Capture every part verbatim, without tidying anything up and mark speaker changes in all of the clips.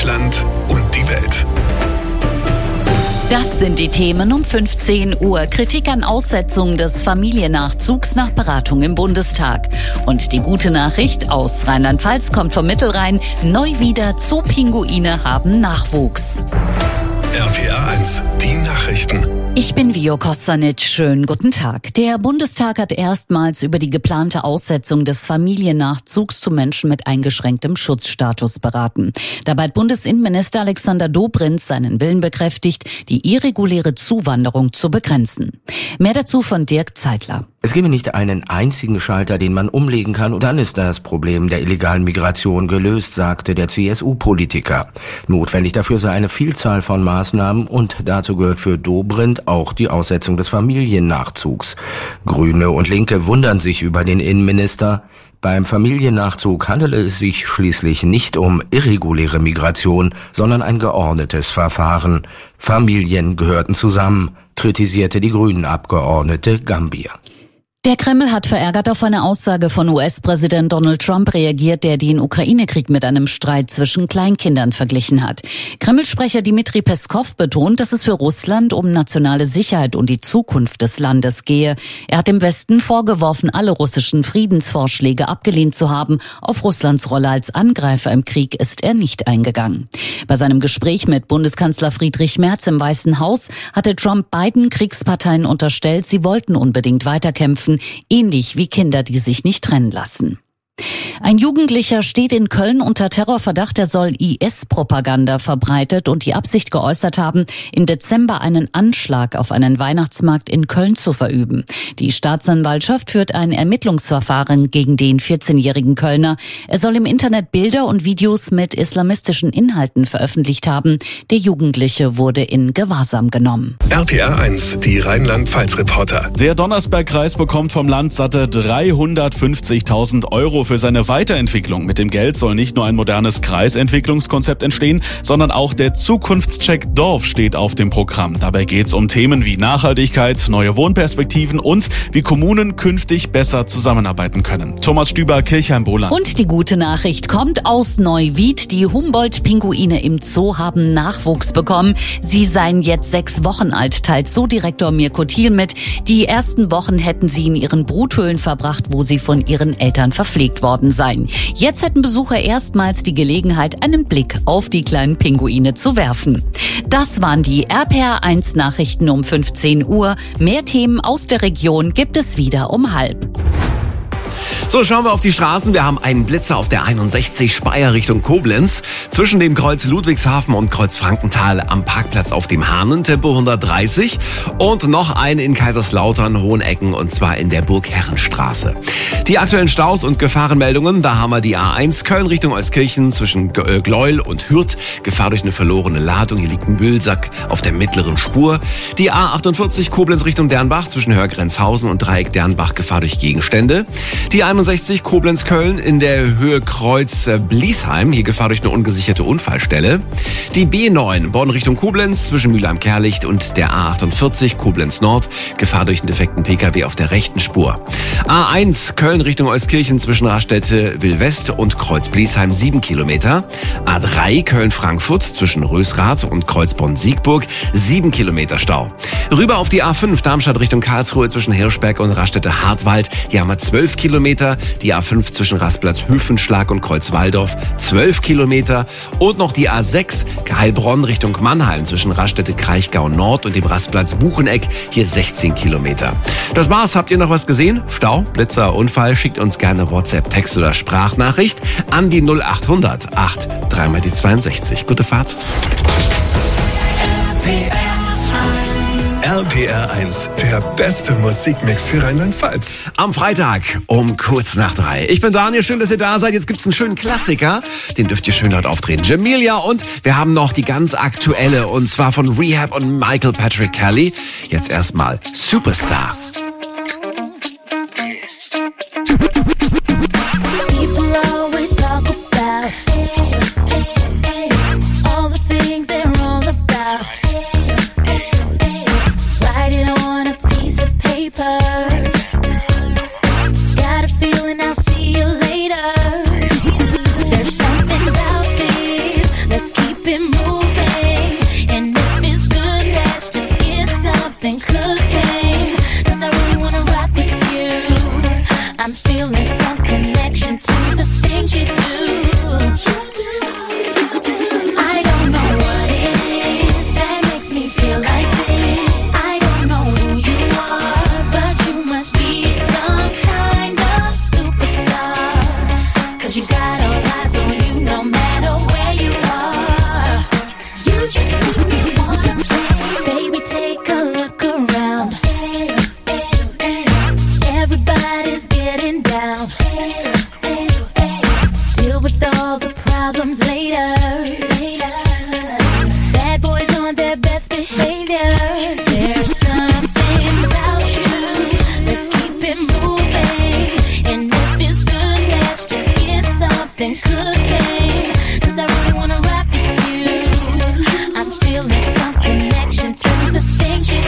Speaker 1: Deutschland und die Welt.
Speaker 2: Das sind die Themen um fünfzehn Uhr. Kritik an Aussetzung des Familiennachzugs nach Beratung im Bundestag. Und die gute Nachricht aus Rheinland-Pfalz kommt vom Mittelrhein. Neuwieder Zoopinguine haben Nachwuchs.
Speaker 1: R P R eins, die Nachrichten.
Speaker 2: Ich bin Vio Kostanic. Schönen guten Tag. Der Bundestag hat erstmals über die geplante Aussetzung des Familiennachzugs zu Menschen mit eingeschränktem Schutzstatus beraten. Dabei hat Bundesinnenminister Alexander Dobrindt seinen Willen bekräftigt, die irreguläre Zuwanderung zu begrenzen. Mehr dazu von Dirk Zeitler.
Speaker 3: Es gebe nicht einen einzigen Schalter, den man umlegen kann, und dann ist das Problem der illegalen Migration gelöst, sagte der C S U-Politiker. Notwendig dafür sei eine Vielzahl von Maßnahmen, und dazu gehört für Dobrindt auch die Aussetzung des Familiennachzugs. Grüne und Linke wundern sich über den Innenminister. Beim Familiennachzug handele es sich schließlich nicht um irreguläre Migration, sondern ein geordnetes Verfahren. Familien gehörten zusammen, kritisierte die Grünen-Abgeordnete Gambier.
Speaker 2: Der Kreml hat verärgert auf eine Aussage von U S-Präsident Donald Trump reagiert, der den Ukraine-Krieg mit einem Streit zwischen Kleinkindern verglichen hat. Kreml-Sprecher Dmitri Peskov betont, dass es für Russland um nationale Sicherheit und die Zukunft des Landes gehe. Er hat dem Westen vorgeworfen, alle russischen Friedensvorschläge abgelehnt zu haben. Auf Russlands Rolle als Angreifer im Krieg ist er nicht eingegangen. Bei seinem Gespräch mit Bundeskanzler Friedrich Merz im Weißen Haus hatte Trump beiden Kriegsparteien unterstellt, sie wollten unbedingt weiterkämpfen, ähnlich wie Kinder, die sich nicht trennen lassen. Ein Jugendlicher steht in Köln unter Terrorverdacht, er soll I S-Propaganda verbreitet und die Absicht geäußert haben, im Dezember einen Anschlag auf einen Weihnachtsmarkt in Köln zu verüben. Die Staatsanwaltschaft führt ein Ermittlungsverfahren gegen den vierzehnjährigen Kölner. Er soll im Internet Bilder und Videos mit islamistischen Inhalten veröffentlicht haben. Der Jugendliche wurde in Gewahrsam genommen.
Speaker 1: R P R eins, die Rheinland-Pfalz-Reporter.
Speaker 4: Der Donnersberg-Kreis bekommt vom Land satte dreihundertfünfzigtausend Euro für seine Weiterentwicklung. Mit dem Geld soll nicht nur ein modernes Kreisentwicklungskonzept entstehen, sondern auch der Zukunftscheck Dorf steht auf dem Programm. Dabei geht es um Themen wie Nachhaltigkeit, neue Wohnperspektiven und wie Kommunen künftig besser zusammenarbeiten können. Thomas Stüber, Kirchheim-Bohland.
Speaker 2: Und die gute Nachricht kommt aus Neuwied. Die Humboldt-Pinguine im Zoo haben Nachwuchs bekommen. Sie seien jetzt sechs Wochen alt, teilt Zoodirektor Mirko Thiel mit. Die ersten Wochen hätten sie in ihren Bruthöhlen verbracht, wo sie von ihren Eltern verpflegt worden sein. Jetzt hätten Besucher erstmals die Gelegenheit, einen Blick auf die kleinen Pinguine zu werfen. Das waren die R P R eins Nachrichten um fünfzehn Uhr. Mehr Themen aus der Region gibt es wieder um halb.
Speaker 5: So, schauen wir auf die Straßen. Wir haben einen Blitzer auf der einundsechzig Speyer Richtung Koblenz. Zwischen dem Kreuz Ludwigshafen und Kreuz Frankenthal am Parkplatz auf dem Hahnen, Tempo hundertdreißig. Und noch einen in Kaiserslautern, Hohenecken, und zwar in der Burgherrenstraße. Die aktuellen Staus und Gefahrenmeldungen, da haben wir die A eins Köln Richtung Euskirchen zwischen Gleuel und Hürth. Gefahr durch eine verlorene Ladung. Hier liegt ein Müllsack auf der mittleren Spur. Die A achtundvierzig Koblenz Richtung Dernbach zwischen Hörgrenzhausen und Dreieck Dernbach. Gefahr durch Gegenstände. Die einundsechzig Koblenz-Köln in der Höhe Kreuz Bliesheim. Hier Gefahr durch eine ungesicherte Unfallstelle. Die B neun Bonn Richtung Koblenz zwischen Mülheim-Kärlicht und der A achtundvierzig Koblenz Nord. Gefahr durch einen defekten P K W auf der rechten Spur. A eins Köln Richtung Euskirchen zwischen Raststätte Will-West und Kreuz Bliesheim sieben Kilometer. A drei Köln-Frankfurt zwischen Rösrath und Kreuz Bonn-Siegburg sieben Kilometer Stau. Rüber auf die A fünf Darmstadt Richtung Karlsruhe zwischen Hirschberg und Raststätte Hartwald. Hier haben wir zwölf Kilometer. Die A fünf zwischen Rastplatz Höfenschlag und Kreuz Walldorf zwölf Kilometer. Und noch die A sechs Heilbronn Richtung Mannheim zwischen Raststätte Kraichgau Nord und dem Rastplatz Bucheneck. Hier sechzehn Kilometer. Das war's. Habt ihr noch was gesehen? Stau, Blitzer, Unfall? Schickt uns gerne WhatsApp, Text oder Sprachnachricht an die null achthundert acht drei mal die zweiundsechzig. Gute Fahrt.
Speaker 1: R P R eins, der beste Musikmix für Rheinland-Pfalz.
Speaker 5: Am Freitag um kurz nach drei. Ich bin Daniel, schön, dass ihr da seid. Jetzt gibt's einen schönen Klassiker, den dürft ihr schön laut aufdrehen. Jamelia, und wir haben noch die ganz aktuelle, und zwar von Rehab und Michael Patrick Kelly. Jetzt erstmal Superstar.
Speaker 6: Let's keep with all the problems later. later. Bad boys on their best behavior. There's something about you. Let's keep it moving. And if it's good, let's just get something cooking. Cause I really wanna rock with you. I'm feeling some connection to the things you do.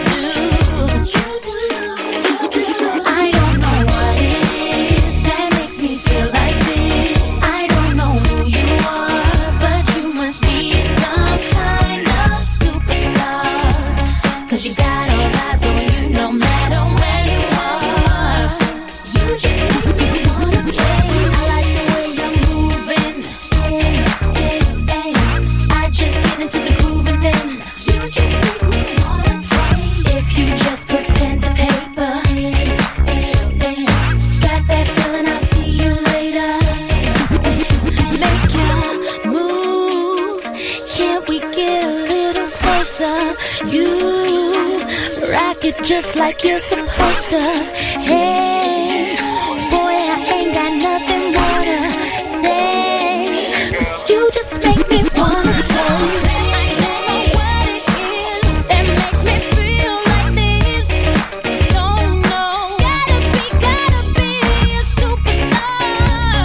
Speaker 6: I don't know what it is that makes me feel like this. I don't know who you are, but you must be some kind of superstar. Cause you got all eyes on you no matter where you are. You just make me wanna play. I like the way you're moving. Hey, hey, hey. I just get into the groove and then you just make me wanna play. If you just put pen to paper, hey, hey, hey. Got that feeling, I'll see you later. Make your move. Can't we get a little closer? You rock it just like you're supposed to. Hey, boy, I ain't got nothing more to say. Cause you just make me wanna play. I don't know what it is that makes me feel like this. Don't know. Gotta be, gotta be a superstar.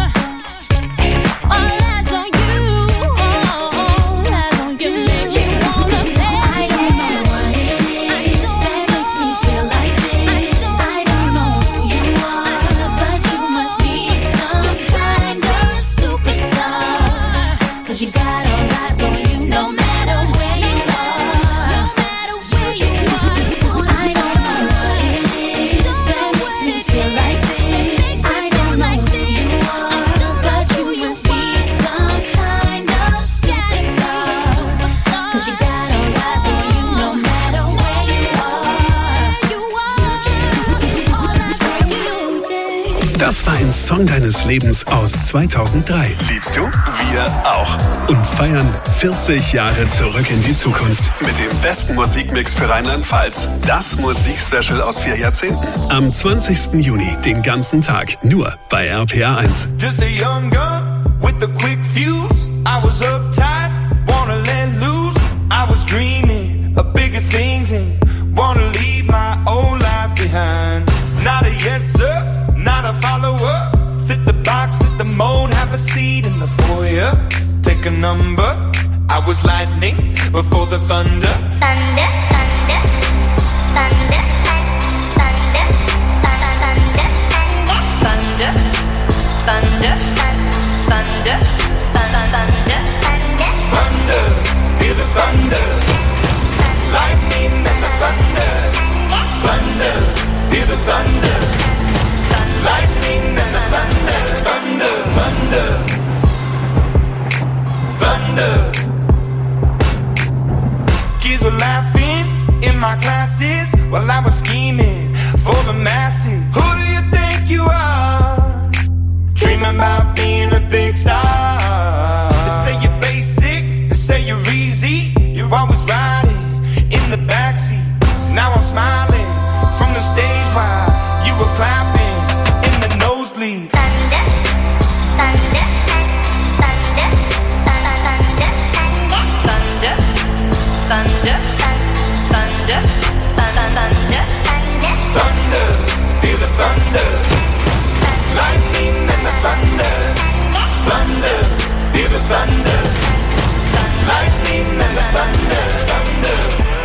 Speaker 6: All eyes on you. All eyes on you. Just wanna play. I don't know what it is that makes me feel like this. I don't know who you are, but you must be some kind of superstar. Cause you got all eyes on you no matter where you are. No matter where you are. I don't know what it is that makes me feel like this. I don't know who you are, but you must be some kind of superstar. Cause you got all eyes on you no matter where you are. You are. All eyes on you.
Speaker 1: Das war ein Song deines Lebens aus zweitausenddrei. Liebst du? Wir auch. Und feiern vierzig Jahre zurück in die Zukunft mit dem besten Musikmix für Rheinland-Pfalz. Das Musikspecial aus vier Jahrzehnten. Am zwanzigsten Juni, den ganzen Tag, nur bei R P R eins.
Speaker 7: Just a young gun with a quick fuse. I was uptight, wanna let loose. I was dreaming of bigger things and wanna leave my old life behind. Not a yes sir, not a follower. Fit the box, fit the mold, have a seat in the foyer. Take a number. I was lightning before the thunder.
Speaker 6: Thunder, thunder, thunder, thunder, thunder, thunder, thunder, thunder, thunder,
Speaker 7: Thunder, feel the thunder. Lightning and the thunder. Thunder, feel the thunder. Lightning and the thunder. Thunder, thunder. Thunder. Kids were laughing in my classes while I was scheming for the masses. Who do you think you are? Dreaming about being a big star. They say you're basic, they say you're easy. You're always riding in the backseat. Now I'm smiling from the stage while you were clapping in the nosebleeds.
Speaker 6: thunder, thunder, thunder, thunder,
Speaker 8: Thunder, thunder, thunder, thunder, thunder.
Speaker 7: Thunder, feel the thunder. Lightning and the thunder. Thunder, feel the thunder. Lightning and the thunder. Thunder.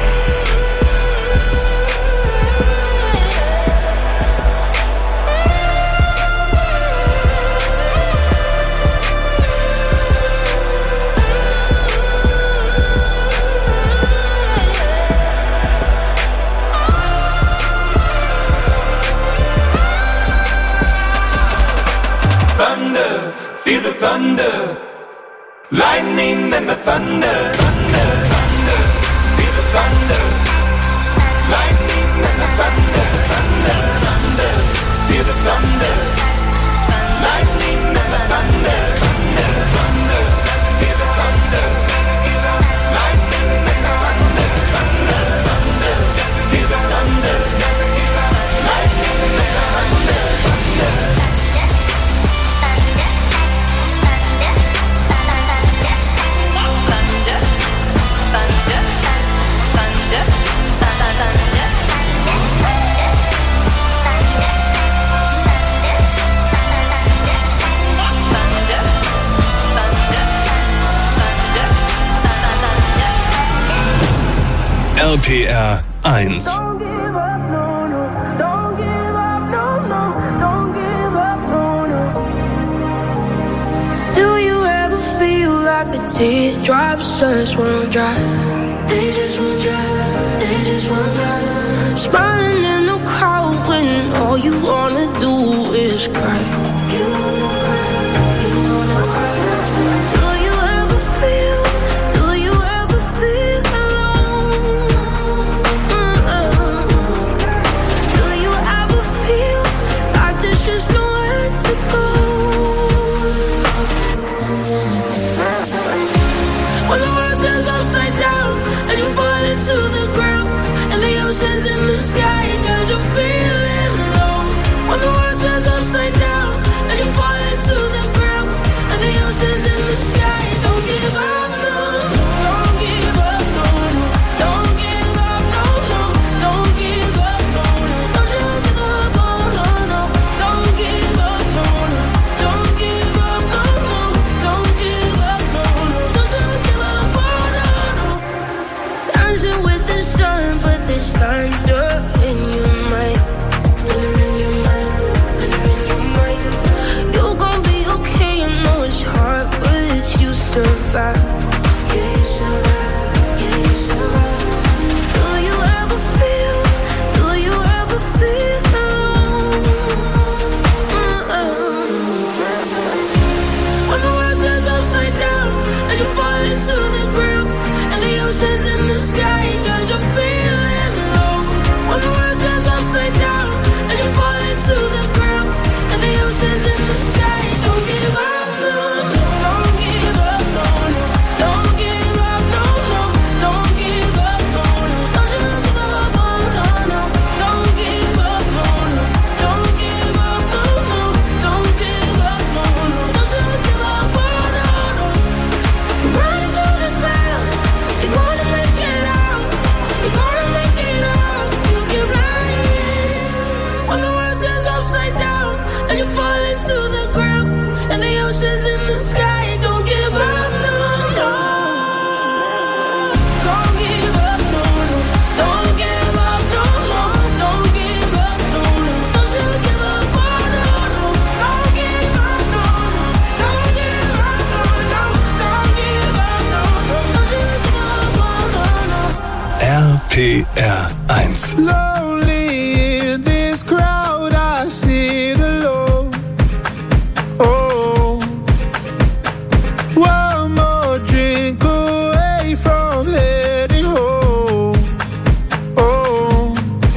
Speaker 7: Thunder, feel the thunder. Lightning and the thunder. Thunder, thunder, feel the thunder. Lightning and the thunder. Thunder, thunder, feel the thunder. Lightning and the thunder. Thunder, thunder, feel the thunder. Lightning and the thunder. Thunder, thunder, feel the thunder. Lightning and the thunder. Thunder.
Speaker 1: R P R eins.
Speaker 9: Do you ever feel like the teardrops just won't dry? They just won't dry, they just won't dry. Smiling in the crowd when all you wanna do is cry. You wanna cry, you wanna cry. Do you ever feel, do you ever feel alone? Do you ever feel like there's just nowhere to go? When the world turns upside down and you fall into the ground and the ocean's in the sky, girl, you're feeling low. When the world turns upside down and you fall into the ground and the ocean's in the sky, don't give up, no, no, don't give up, no, no, don't give up, no, no, don't give up, no, no, don't you give up, no, no, no, don't give up, no, no, don't give up, no, no, don't give up, no, no, don't you give up, oh, no, no. Dancing with the sun, but there's thunder in your mind, thunder in your mind, thunder in your mind. You gon' be okay, I know it's hard, but you survive. Yeah, you survive, yeah, you survive. Do you ever feel, do you ever feel alone? When the world turns upside down and you fall into the ground and the ocean's in the sky, girl, you're feeling low. When the world turns upside down and you fall into the ground and the ocean's in the sky, don't give up, no, no, don't give up, no, no, don't give up, no, no, don't give up, no, no, don't you give up, oh, no, no, don't give up, no, no, don't give up, no, no, don't give up, no, no, don't you give up, oh, no, no. You're running through this battle, you're gonna make it out, you're gonna make it out, you keep flying. When the world turns upside down and you fall into the ground and the ocean's in the sky, don't give up, no, no. Don't give up, no, no. Don't give up, no, no. Don't give up, no, no. Don't you give up, oh, no, no. Don't give up, no, no. Don't give up, no, no. Don't give up, no, no. Don't you give up, oh, no, no.
Speaker 1: R P R eins.
Speaker 10: Lonely in this crowd, I sit alone. Oh, one more drink away from heading home. Oh,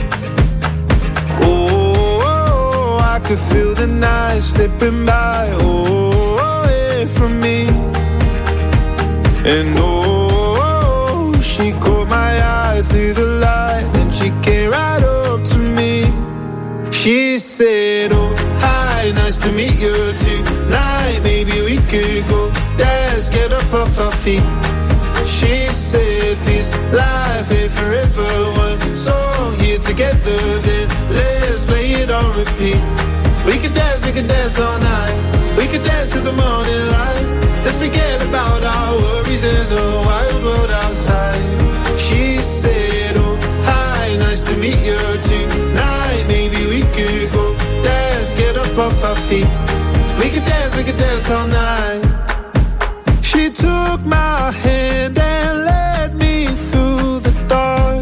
Speaker 10: oh, oh, I could feel the night slipping by. Oh, away from me. And oh, she caught my eye through the light, and she came right up to me. She said, oh, hi, nice to meet you tonight. Maybe we could go dance, get up off our feet. She said, this life ain't forever. One song here together, then let's play it on repeat. We could dance, we could dance all night. We could dance to the morning light. Let's forget about our worries in the wild world outside. She said, oh, hi, nice to meet you tonight. Maybe we could go dance, get up off our feet. We could dance, we could dance all night. She took my hand and led me through the dark.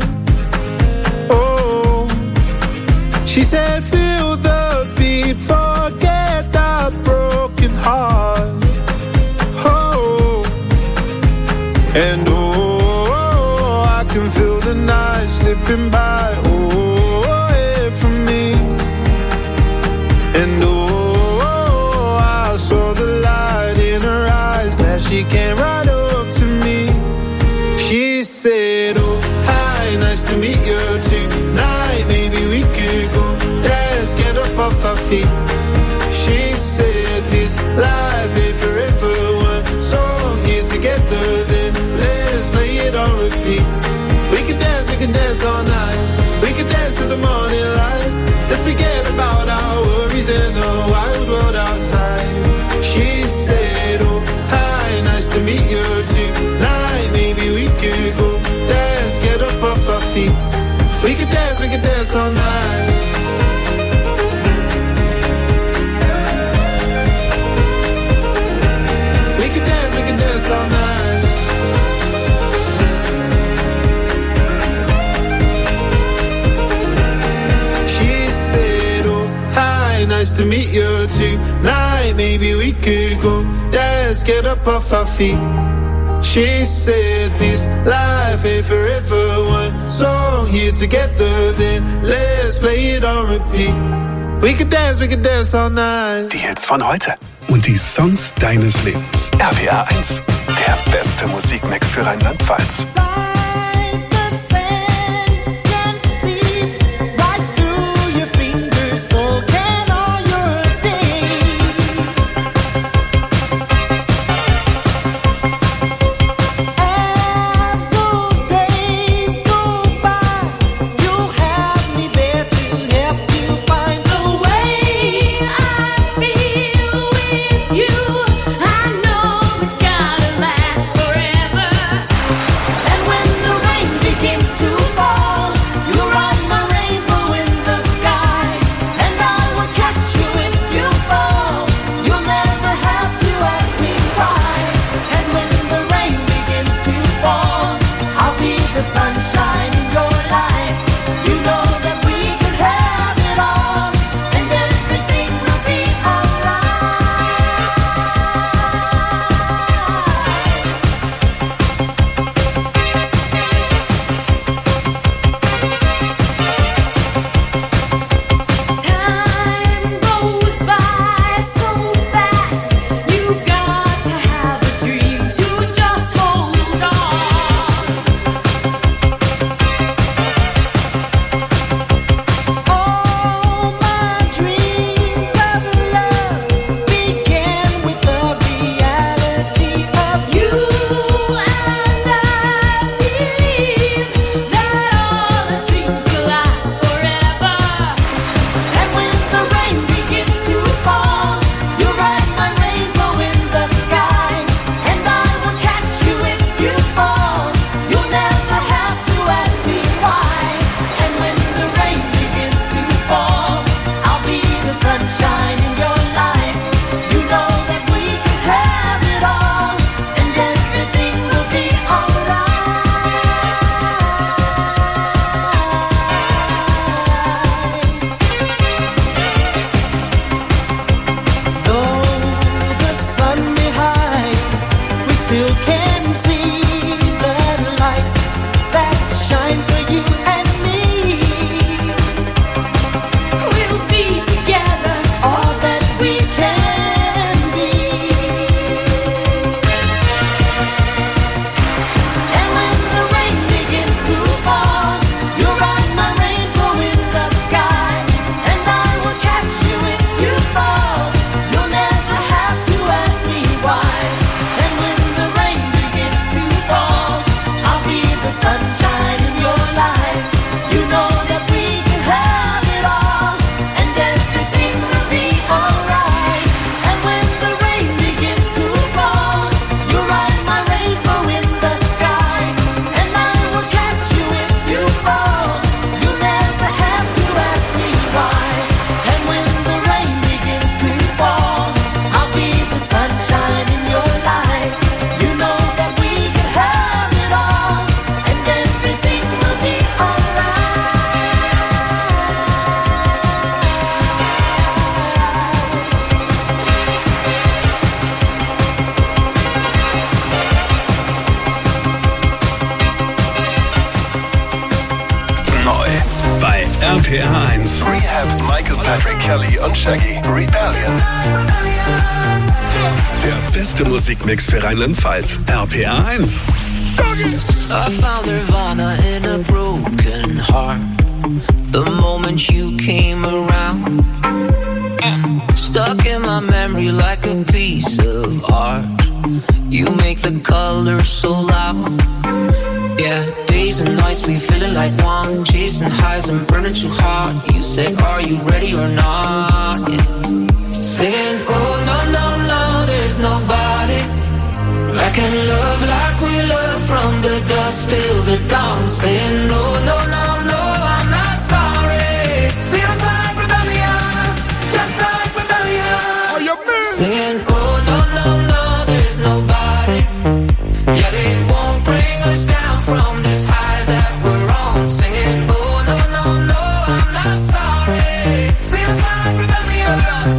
Speaker 10: Oh, she said, feel the beat, forget that broken heart. Oh, and oh, I can feel the night slipping by. Oh, away from me. And oh, I saw the light in her eyes. Glad she came right up to me. She said, oh, hi, nice to meet you tonight. Maybe we could go dance, get up off our feet. She said, this life ain't forever. One song here together, then let's play it on repeat. We can dance, we can dance all night. We can dance to the morning light. Let's forget about our worries in the wild world outside. She said, oh, hi, nice to meet you tonight. Maybe we could go dance, get up off our to meet you tonight. Maybe we could go. Let's get up off our feet. She said this life ain't forever. One song here together, then let's play it on repeat. We could dance, we could dance all night.
Speaker 1: Die Hits von heute und die Songs deines Lebens. R P R eins, der beste Musikmix für Rheinland-Pfalz. R P R eins. Rehab, Michael Patrick Kelly und Shaggy. Rebellion. Der beste Musikmix für Rheinland-Pfalz. R P R eins.
Speaker 11: I found Nirvana in a broken heart. The moment you came around, stuck in my memory like a piece of art. You make the colors so loud. Yeah, days and nights we feeling like one, chasing highs and burning too hard. You say, are you ready or not? Yeah. Saying, oh no, no, no, there's nobody I can love like we love from the dusk till the dawn. Saying, no, no, no, no, I'm not sorry. Feels like rebellion, just like rebellion. Are you mean? Saying, oh no, no, no, there's nobody. Yeah, they won't bring us down from this high that we're on. Singing, oh no, no, no, I'm not sorry. Feels like rebellion.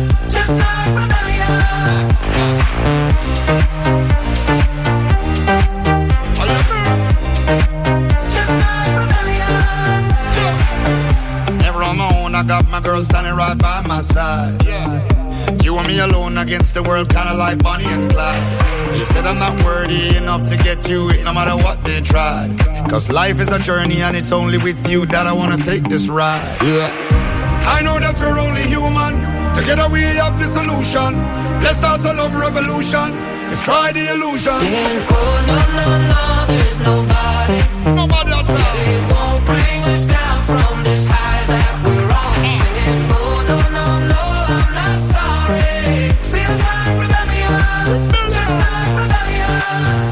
Speaker 12: right by my side. Yeah. You and me alone against the world, kinda like Bonnie and Clyde. They said I'm not worthy enough to get you it, no matter what they tried. Cause life is a journey and it's only with you that I wanna take this ride. Yeah. I know that we're only human. Together we have the solution. Let's start a love revolution. Let's try the illusion.
Speaker 11: Singing, oh no, no, no, there's nobody.
Speaker 12: Nobody outside.
Speaker 11: They won't bring us down from this high that we're on. Singing, oh no, no, no, I'm not sorry. Feels like rebellion, just like rebellion.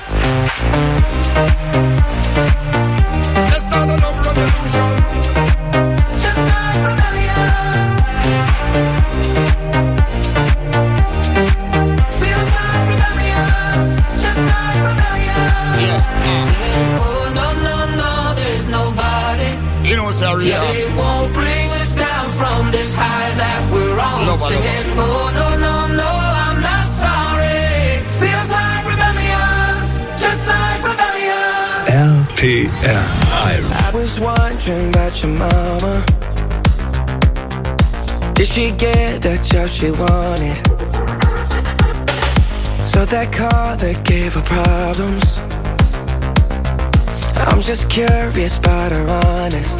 Speaker 12: Let's start a love revolution.
Speaker 11: Just like rebellion. Feels like rebellion, just like rebellion.
Speaker 12: Yeah.
Speaker 11: Singing, oh no, no, no, there's nobody.
Speaker 12: You know, sorry,
Speaker 11: Yeah,
Speaker 12: yeah.
Speaker 11: they won't bring us down from this high that we're on.
Speaker 12: Nobody.
Speaker 11: Singing, oh no, no, no, I'm not sorry. Feels like rebellion, just like rebellion.
Speaker 1: R P R eins.
Speaker 10: I was wondering about your mama. Did she get that job she wanted? So that car that gave her problems. I'm just curious about her honest.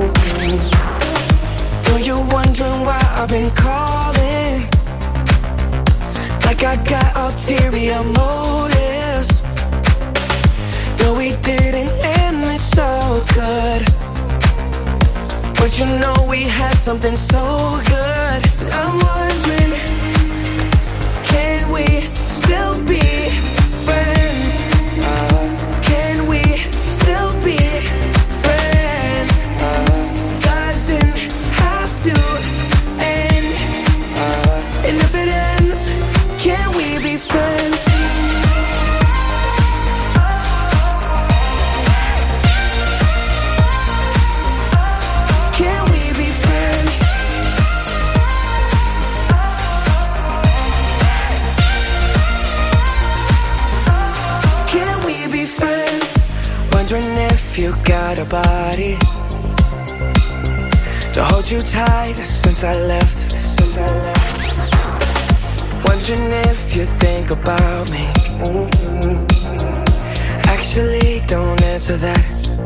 Speaker 10: Though you're wondering why I've been calling, like I got ulterior motives. Though we didn't end this so good, but you know we had something so good. I'm wondering, can we still be friends? Can we still be friends? Doesn't have to end. And if it ends, can we be friends? Can we be friends? Can we be friends? Wondering if you got a body to hold you tight since I left, since I left. Wondering if you think about me. Actually, don't answer that.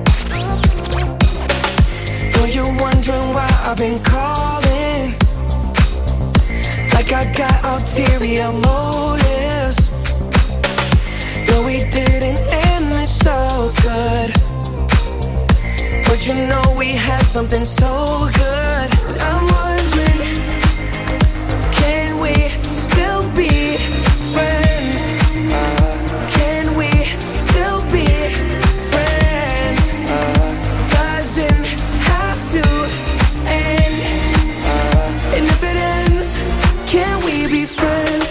Speaker 10: Though you're wondering why I've been calling, like I got ulterior motives. Though we didn't end this so good, but you know we had something so good. I'm wondering, can we still be friends? Can we still be friends? Doesn't have to end. And if it ends, can we be friends?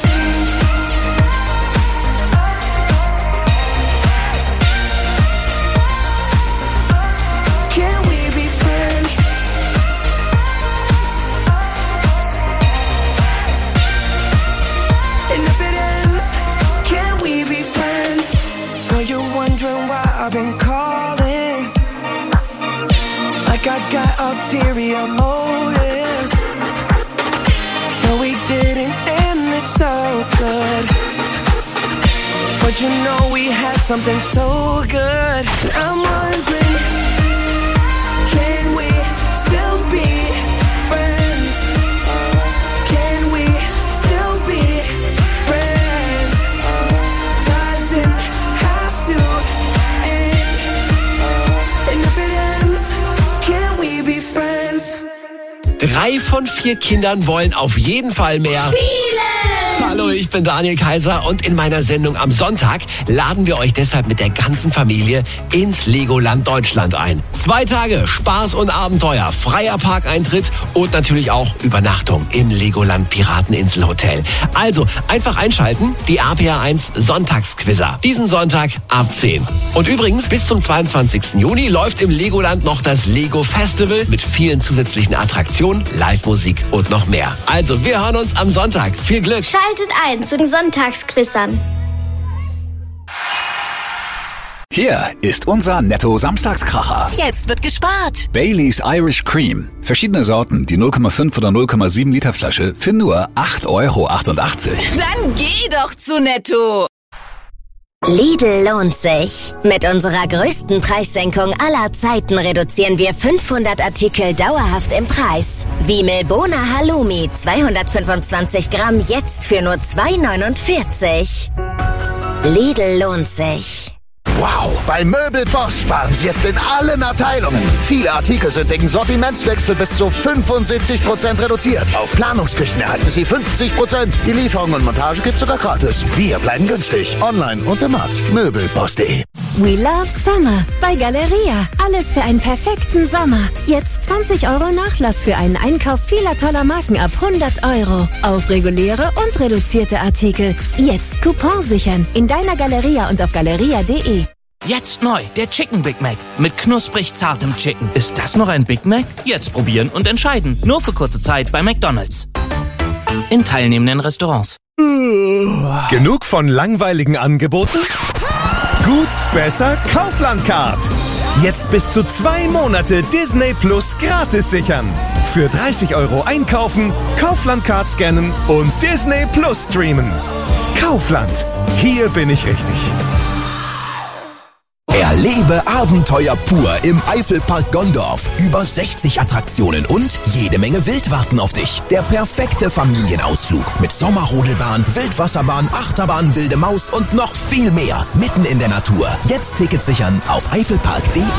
Speaker 10: Can we be friends? And if it ends, can we be friends? Are you wondering why I've been calling, like I got ulterior motives? No, we didn't end this so good, but you know we had something so good. I'm wondering, can we still be friends? Can we still be friends? Doesn't have to end. And if it ends, can we be friends?
Speaker 5: Drei von vier Kindern wollen auf jeden Fall mehr. Hallo, ich bin Daniel Kaiser und in meiner Sendung am Sonntag laden wir euch deshalb mit der ganzen Familie ins Legoland Deutschland ein. Zwei Tage Spaß und Abenteuer, freier Parkeintritt und natürlich auch Übernachtung im Legoland Pirateninsel Hotel. Also einfach einschalten, die R P R eins Sonntagsquizzer. Diesen Sonntag ab zehn. Und übrigens, bis zum zweiundzwanzigsten Juni läuft im Legoland noch das Lego Festival mit vielen zusätzlichen Attraktionen, Live-Musik und noch mehr. Also, wir hören uns am Sonntag. Viel Glück!
Speaker 13: Schaltet ein zu den Sonntagsquizern. Hier ist unser Netto-Samstagskracher.
Speaker 8: Jetzt wird gespart.
Speaker 13: Baileys Irish Cream. Verschiedene Sorten, die null Komma fünf oder null Komma sieben Liter Flasche für nur acht Euro achtundachtzig.
Speaker 8: Dann geh doch zu Netto.
Speaker 14: Lidl lohnt sich. Mit unserer größten Preissenkung aller Zeiten reduzieren wir fünfhundert Artikel dauerhaft im Preis. Wie Milbona Halloumi zweihundertfünfundzwanzig Gramm jetzt für nur zwei neunundvierzig. Lidl lohnt sich.
Speaker 15: Wow! Bei Möbel Boss sparen Sie jetzt in allen Abteilungen. Viele Artikel sind wegen Sortimentswechsel bis zu fünfundsiebzig Prozent reduziert. Auf Planungsküchen erhalten Sie fünfzig Prozent. Die Lieferung und Montage gibt's sogar gratis. Wir bleiben günstig. Online und im Markt. Möbelboss punkt de.
Speaker 16: We love Summer bei Galeria. Alles für einen perfekten Sommer. Jetzt zwanzig Euro Nachlass für einen Einkauf vieler toller Marken ab hundert Euro. Auf reguläre und reduzierte Artikel. Jetzt Coupon sichern. In deiner Galeria und auf galeria punkt de.
Speaker 17: Jetzt neu, der Chicken Big Mac mit knusprig zartem Chicken. Ist das noch ein Big Mac? Jetzt probieren und entscheiden. Nur für kurze Zeit bei McDonald's. In teilnehmenden Restaurants.
Speaker 18: Genug von langweiligen Angeboten? Gut, besser, Kaufland-Card. Jetzt bis zu zwei Monate Disney Plus gratis sichern. Für dreißig Euro einkaufen, Kaufland-Card scannen und Disney Plus streamen. Kaufland. Hier bin ich richtig.
Speaker 19: Erlebe Abenteuer pur im Eifelpark Gondorf. Über sechzig Attraktionen und jede Menge Wild warten auf dich. Der perfekte Familienausflug mit Sommerrodelbahn, Wildwasserbahn, Achterbahn, wilde Maus und noch viel mehr. Mitten in der Natur. Jetzt Tickets sichern auf eifelpark punkt de.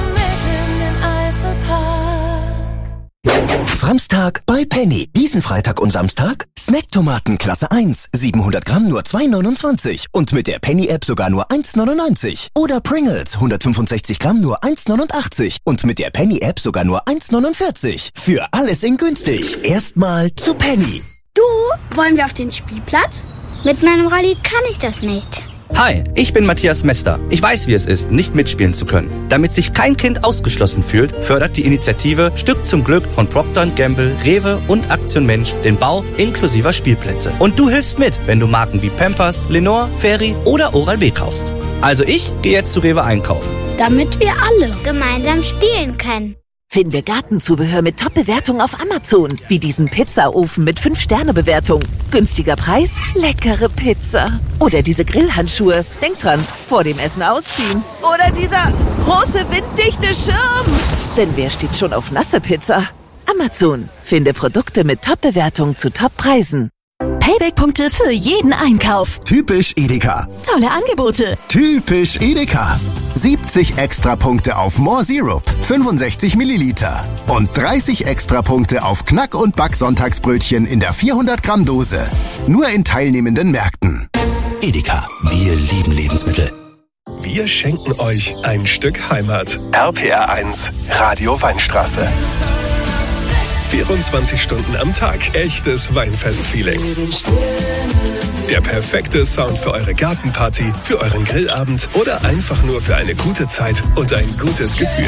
Speaker 19: Samstag bei Penny. Diesen Freitag und Samstag Snacktomaten Klasse eins, siebenhundert Gramm nur zwei neunundzwanzig und mit der Penny-App sogar nur eins neunundneunzig. Oder Pringles, hundertfünfundsechzig Gramm nur eins neunundachtzig und mit der Penny-App sogar nur eins neunundvierzig. Für alles in günstig. Erstmal zu Penny.
Speaker 20: Du, wollen wir auf den Spielplatz? Mit meinem Rolli kann ich das nicht.
Speaker 21: Hi, ich bin Matthias Mester. Ich weiß, wie es ist, nicht mitspielen zu können. Damit sich kein Kind ausgeschlossen fühlt, fördert die Initiative Stück zum Glück von Procter und Gamble, Rewe und Aktion Mensch den Bau inklusiver Spielplätze. Und du hilfst mit, wenn du Marken wie Pampers, Lenore, Fairy oder Oral-B kaufst. Also ich gehe jetzt zu Rewe einkaufen.
Speaker 20: Damit wir alle gemeinsam spielen können.
Speaker 22: Finde Gartenzubehör mit Top-Bewertung auf Amazon. Wie diesen Pizzaofen mit fünf Sterne Bewertung. Günstiger Preis, leckere Pizza. Oder diese Grillhandschuhe. Denk dran, vor dem Essen ausziehen. Oder dieser große winddichte Schirm. Denn wer steht schon auf nasse Pizza? Amazon. Finde Produkte mit Top-Bewertung zu Top-Preisen.
Speaker 23: Payback-Punkte für jeden Einkauf.
Speaker 19: Typisch Edeka.
Speaker 23: Tolle Angebote.
Speaker 19: Typisch Edeka. siebzig Extrapunkte auf More Syrup, fünfundsechzig Milliliter. Und dreißig Extrapunkte auf Knack- und Back-Sonntagsbrötchen in der vierhundert Gramm Dose. Nur in teilnehmenden Märkten. Edeka. Wir lieben Lebensmittel.
Speaker 1: Wir schenken euch ein Stück Heimat. R P R eins, Radio Weinstraße. vierundzwanzig Stunden am Tag. Echtes Weinfest-Feeling. Der perfekte Sound für eure Gartenparty, für euren Grillabend oder einfach nur für eine gute Zeit und ein gutes Gefühl.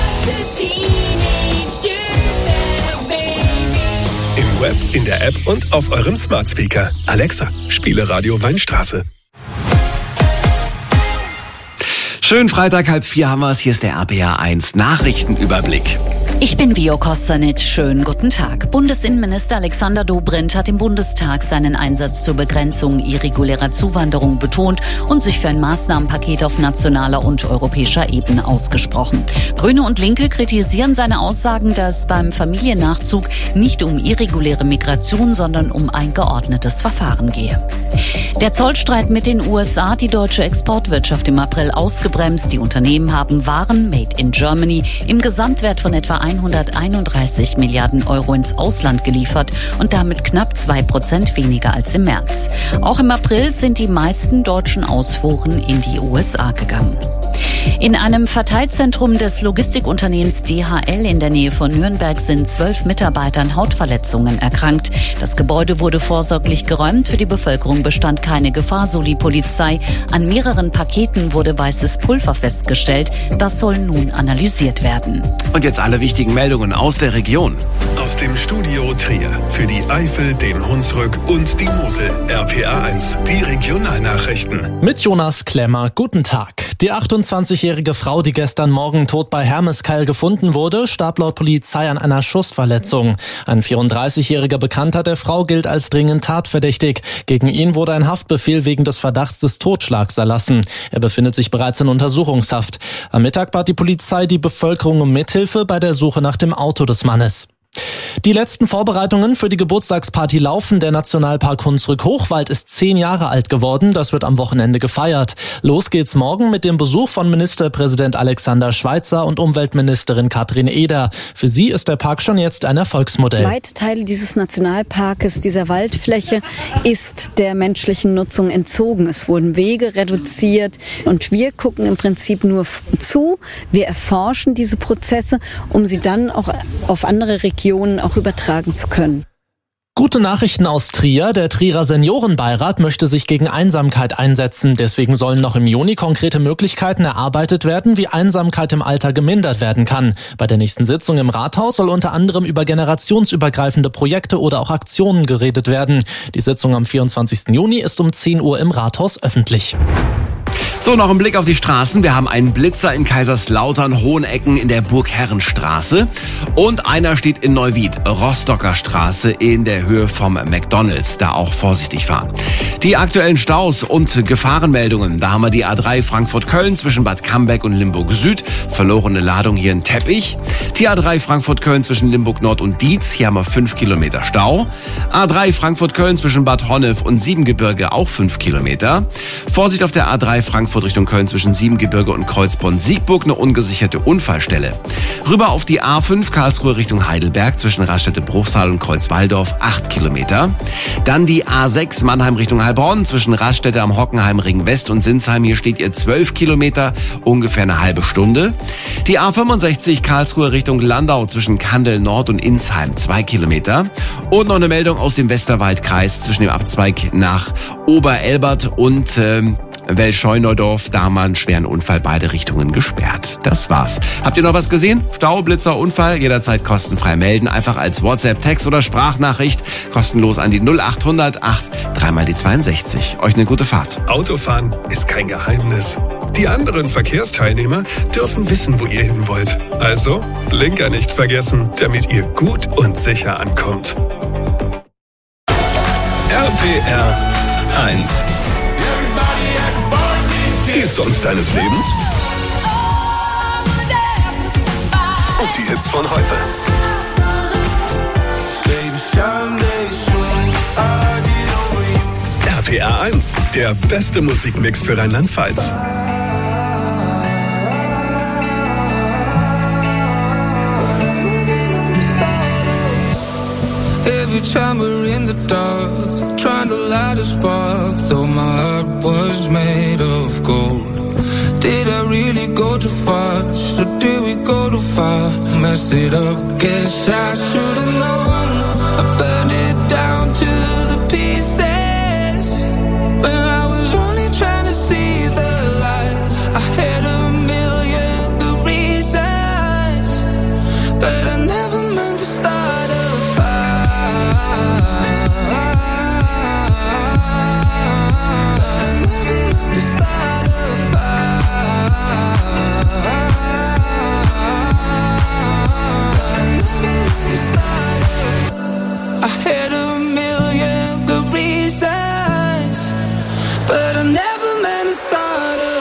Speaker 1: Im Web, in der App und auf eurem Smart Speaker. Alexa, spiele Radio Weinstraße.
Speaker 5: Schönen Freitag, halb vier haben wir es. Hier ist der R P R eins Nachrichtenüberblick.
Speaker 2: Ich bin Vio Kostanic. Schönen guten Tag. Bundesinnenminister Alexander Dobrindt hat im Bundestag seinen Einsatz zur Begrenzung irregulärer Zuwanderung betont und sich für ein Maßnahmenpaket auf nationaler und europäischer Ebene ausgesprochen. Grüne und Linke kritisieren seine Aussagen, dass beim Familiennachzug nicht um irreguläre Migration, sondern um ein geordnetes Verfahren gehe. Der Zollstreit mit den U S A hat die deutsche Exportwirtschaft im April ausgebremst. Die Unternehmen haben Waren made in Germany im Gesamtwert von etwa hunderteinunddreißig Milliarden Euro ins Ausland geliefert und damit knapp zwei Prozent weniger als im März. Auch im April sind die meisten deutschen Ausfuhren in die U S A gegangen. In einem Verteilzentrum des Logistikunternehmens D H L in der Nähe von Nürnberg sind zwölf Mitarbeiter an Hautverletzungen erkrankt. Das Gebäude wurde vorsorglich geräumt. Für die Bevölkerung bestand keine Gefahr, so die Polizei. An mehreren Paketen wurde weißes Pulver festgestellt. Das soll nun analysiert werden.
Speaker 5: Und jetzt alle wichtigen Meldungen aus der Region.
Speaker 1: Aus dem Studio Trier für die Eifel, den Hunsrück und die Mosel. R P R eins, die Regionalnachrichten.
Speaker 24: Mit Jonas Klemmer, guten Tag.
Speaker 3: Die achtundzwanzigjährige Frau, die gestern Morgen tot bei Hermeskeil gefunden wurde, starb laut Polizei an einer Schussverletzung. Ein vierunddreißigjähriger Bekannter der Frau gilt als dringend tatverdächtig. Gegen ihn wurde ein Haftbefehl wegen des Verdachts des Totschlags erlassen. Er befindet sich bereits in Untersuchungshaft. Am Mittag bat die Polizei die Bevölkerung um Mithilfe bei der Suche nach dem Auto des Mannes. Die letzten Vorbereitungen für die Geburtstagsparty laufen. Der Nationalpark Hunsrück-Hochwald ist zehn Jahre alt geworden. Das wird am Wochenende gefeiert. Los geht's morgen mit dem Besuch von Ministerpräsident Alexander Schweitzer und Umweltministerin Katrin Eder. Für sie ist der Park schon jetzt ein Erfolgsmodell.
Speaker 4: Weite Teile dieses Nationalparkes, dieser Waldfläche, ist der menschlichen Nutzung entzogen. Es wurden Wege reduziert und wir gucken im Prinzip nur zu. Wir erforschen diese Prozesse, um sie dann auch auf andere Regionen auch übertragen zu können.
Speaker 3: Gute Nachrichten aus Trier. Der Trierer Seniorenbeirat möchte sich gegen Einsamkeit einsetzen. Deswegen sollen noch im Juni konkrete Möglichkeiten erarbeitet werden, wie Einsamkeit im Alter gemindert werden kann. Bei der nächsten Sitzung im Rathaus soll unter anderem über generationsübergreifende Projekte oder auch Aktionen geredet werden. Die Sitzung am vierundzwanzigsten Juni ist um zehn Uhr im Rathaus öffentlich.
Speaker 5: So, noch ein Blick auf die Straßen. Wir haben einen Blitzer in Kaiserslautern, Hohenecken in der Burgherrenstraße und einer steht in Neuwied, Rostocker Straße in der Höhe vom McDonald's. Da auch vorsichtig fahren. Die aktuellen Staus und Gefahrenmeldungen. Da haben wir die A drei Frankfurt-Köln zwischen Bad Cambeck und Limburg Süd. Verlorene Ladung hier in Teppich. Die A drei Frankfurt-Köln zwischen Limburg Nord und Dietz. Hier haben wir fünf Kilometer Stau. A drei Frankfurt-Köln zwischen Bad Honnef und Siebengebirge auch fünf Kilometer. Vorsicht auf der A drei Frankfurt Richtung Köln zwischen Siebengebirge und Kreuzborn-Siegburg, eine ungesicherte Unfallstelle. Rüber auf die A fünf Karlsruhe Richtung Heidelberg zwischen Raststätte-Bruchsal und Kreuzwaldorf, acht Kilometer. Dann die A sechs Mannheim Richtung Heilbronn zwischen Raststätte am Hockenheimring West und Sinsheim. Hier steht ihr zwölf Kilometer, ungefähr eine halbe Stunde. Die A fünfundsechzig Karlsruhe Richtung Landau zwischen Kandel Nord und Insheim, zwei Kilometer. Und noch eine Meldung aus dem Westerwaldkreis zwischen dem Abzweig nach Oberelbert und ähm, Welscheu-Neudorf, da haben wir einen schweren Unfall, beide Richtungen gesperrt. Das war's. Habt ihr noch was gesehen? Stau, Blitzer, Unfall? Jederzeit kostenfrei melden. Einfach als WhatsApp, Text oder Sprachnachricht. Kostenlos an die null acht hundert acht, dreimal die zweiundsechzig. Euch eine gute Fahrt.
Speaker 1: Autofahren ist kein Geheimnis. Die anderen Verkehrsteilnehmer dürfen wissen, wo ihr hin wollt. Also, Blinker nicht vergessen, damit ihr gut und sicher ankommt. R P R eins. Die Songs deines Lebens und die Hits von heute. R P R eins, der beste Musikmix für Rheinland-Pfalz.
Speaker 10: Every time we're in the dark, trying to light a spark, though my heart was made of gold. Did I really go too fast, or did we go too far? Messed it up, guess I should've known. I burned it down to the pieces, when I was only trying to see the light. I had a million good reasons, but I never meant to start a I had a million good reasons, but I never meant to start a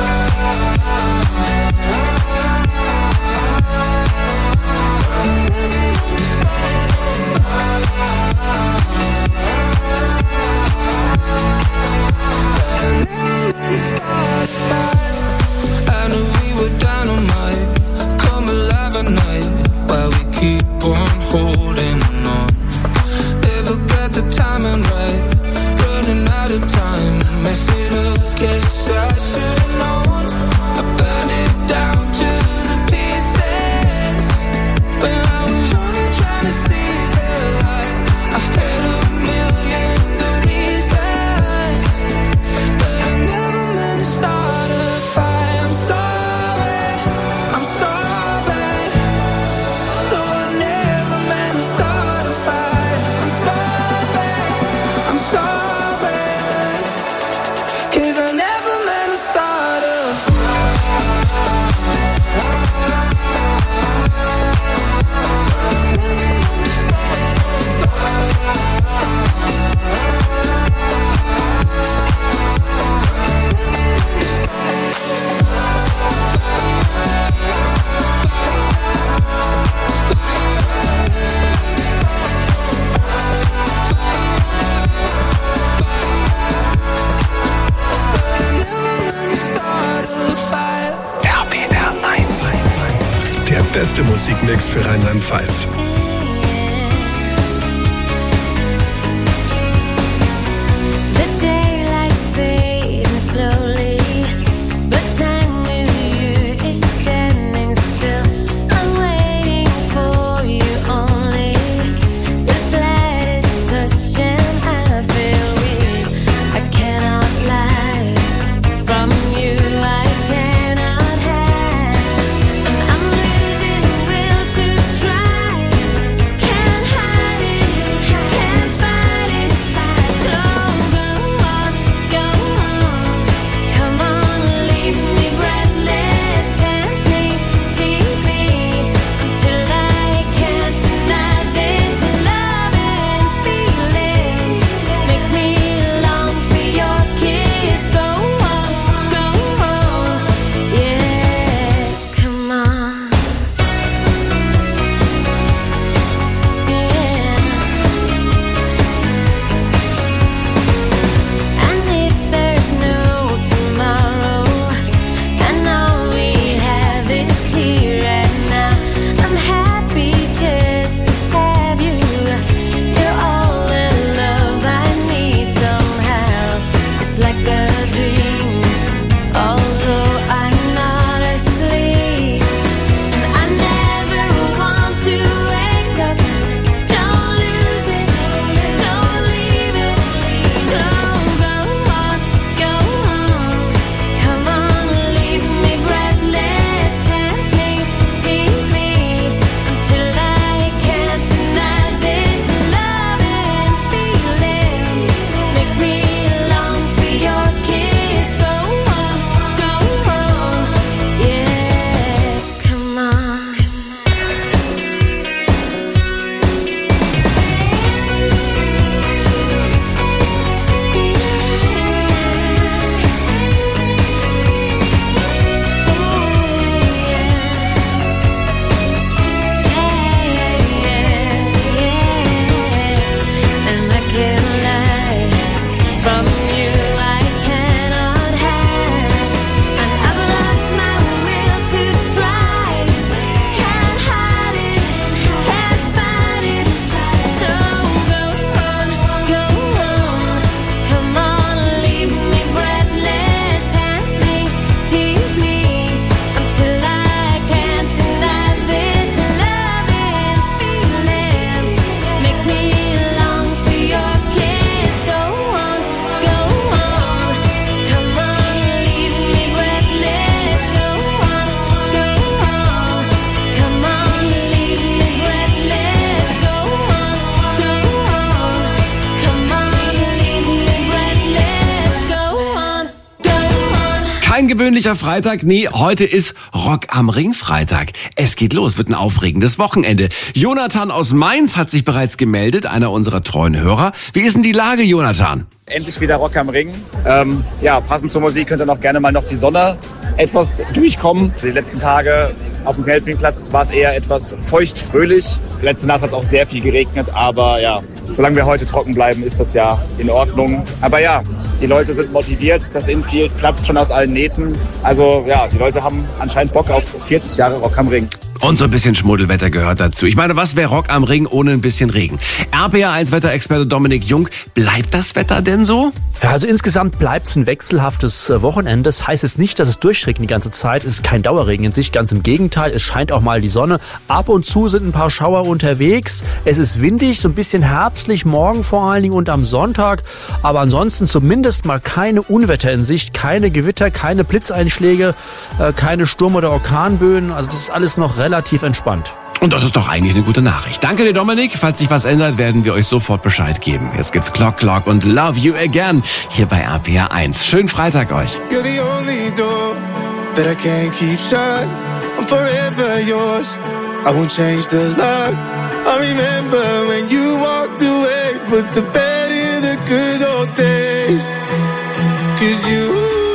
Speaker 10: I knew we were dynamite, come alive at night, while we keep on holding on. Never got the timing right, running out of time, mess it up, guess I should've known. I burned it down to the pieces, when I was only trying to see the light. I had a million good reasons, but I never meant to start a fight. I'm sorry,
Speaker 1: beste Musikmix für Rheinland-Pfalz.
Speaker 5: Kein gewöhnlicher Freitag, nee, heute ist Rock am Ring Freitag. Es geht los, wird ein aufregendes Wochenende. Jonathan aus Mainz hat sich bereits gemeldet, einer unserer treuen Hörer. Wie ist denn die Lage, Jonathan?
Speaker 6: Endlich wieder Rock am Ring. Ähm, ja, passend zur Musik könnte noch gerne mal noch die Sonne etwas durchkommen. Die letzten Tage auf dem Campingplatz war es eher etwas feucht, fröhlich. Letzte Nacht hat es auch sehr viel geregnet, aber ja, solange wir heute trocken bleiben, ist das ja in Ordnung. Aber ja, die Leute sind motiviert, das Infield platzt schon aus allen Nähten. Also ja, die Leute haben anscheinend Bock auf vierzig Jahre Rock am Ring.
Speaker 5: Und so ein bisschen Schmuddelwetter gehört dazu. Ich meine, was wäre Rock am Ring ohne ein bisschen Regen? R P R eins Wetterexperte Dominik Jung, bleibt das Wetter denn so?
Speaker 7: Ja, also insgesamt bleibt es ein wechselhaftes Wochenende. Das heißt jetzt nicht, dass es durchregnet die ganze Zeit. Es ist kein Dauerregen in sich, ganz im Gegenteil. Es scheint auch mal die Sonne. Ab und zu sind ein paar Schauer unterwegs. Es ist windig, so ein bisschen herbstlich, morgen vor allen Dingen und am Sonntag. Aber ansonsten zumindest mal keine Unwetter in Sicht, keine Gewitter, keine Blitzeinschläge, keine Sturm- oder Orkanböen. Also das ist alles noch relativ entspannt.
Speaker 5: Und das ist doch eigentlich eine gute Nachricht. Danke dir, Dominik. Falls sich was ändert, werden wir euch sofort Bescheid geben. Jetzt gibt's Clock Clock und Love You Again hier bei R P R eins. Schönen Freitag euch.
Speaker 10: You're the only door that I can't keep shut. I'm forever yours. I won't change the lock. I remember when you walked away, put the bed in the good old days. Cause you,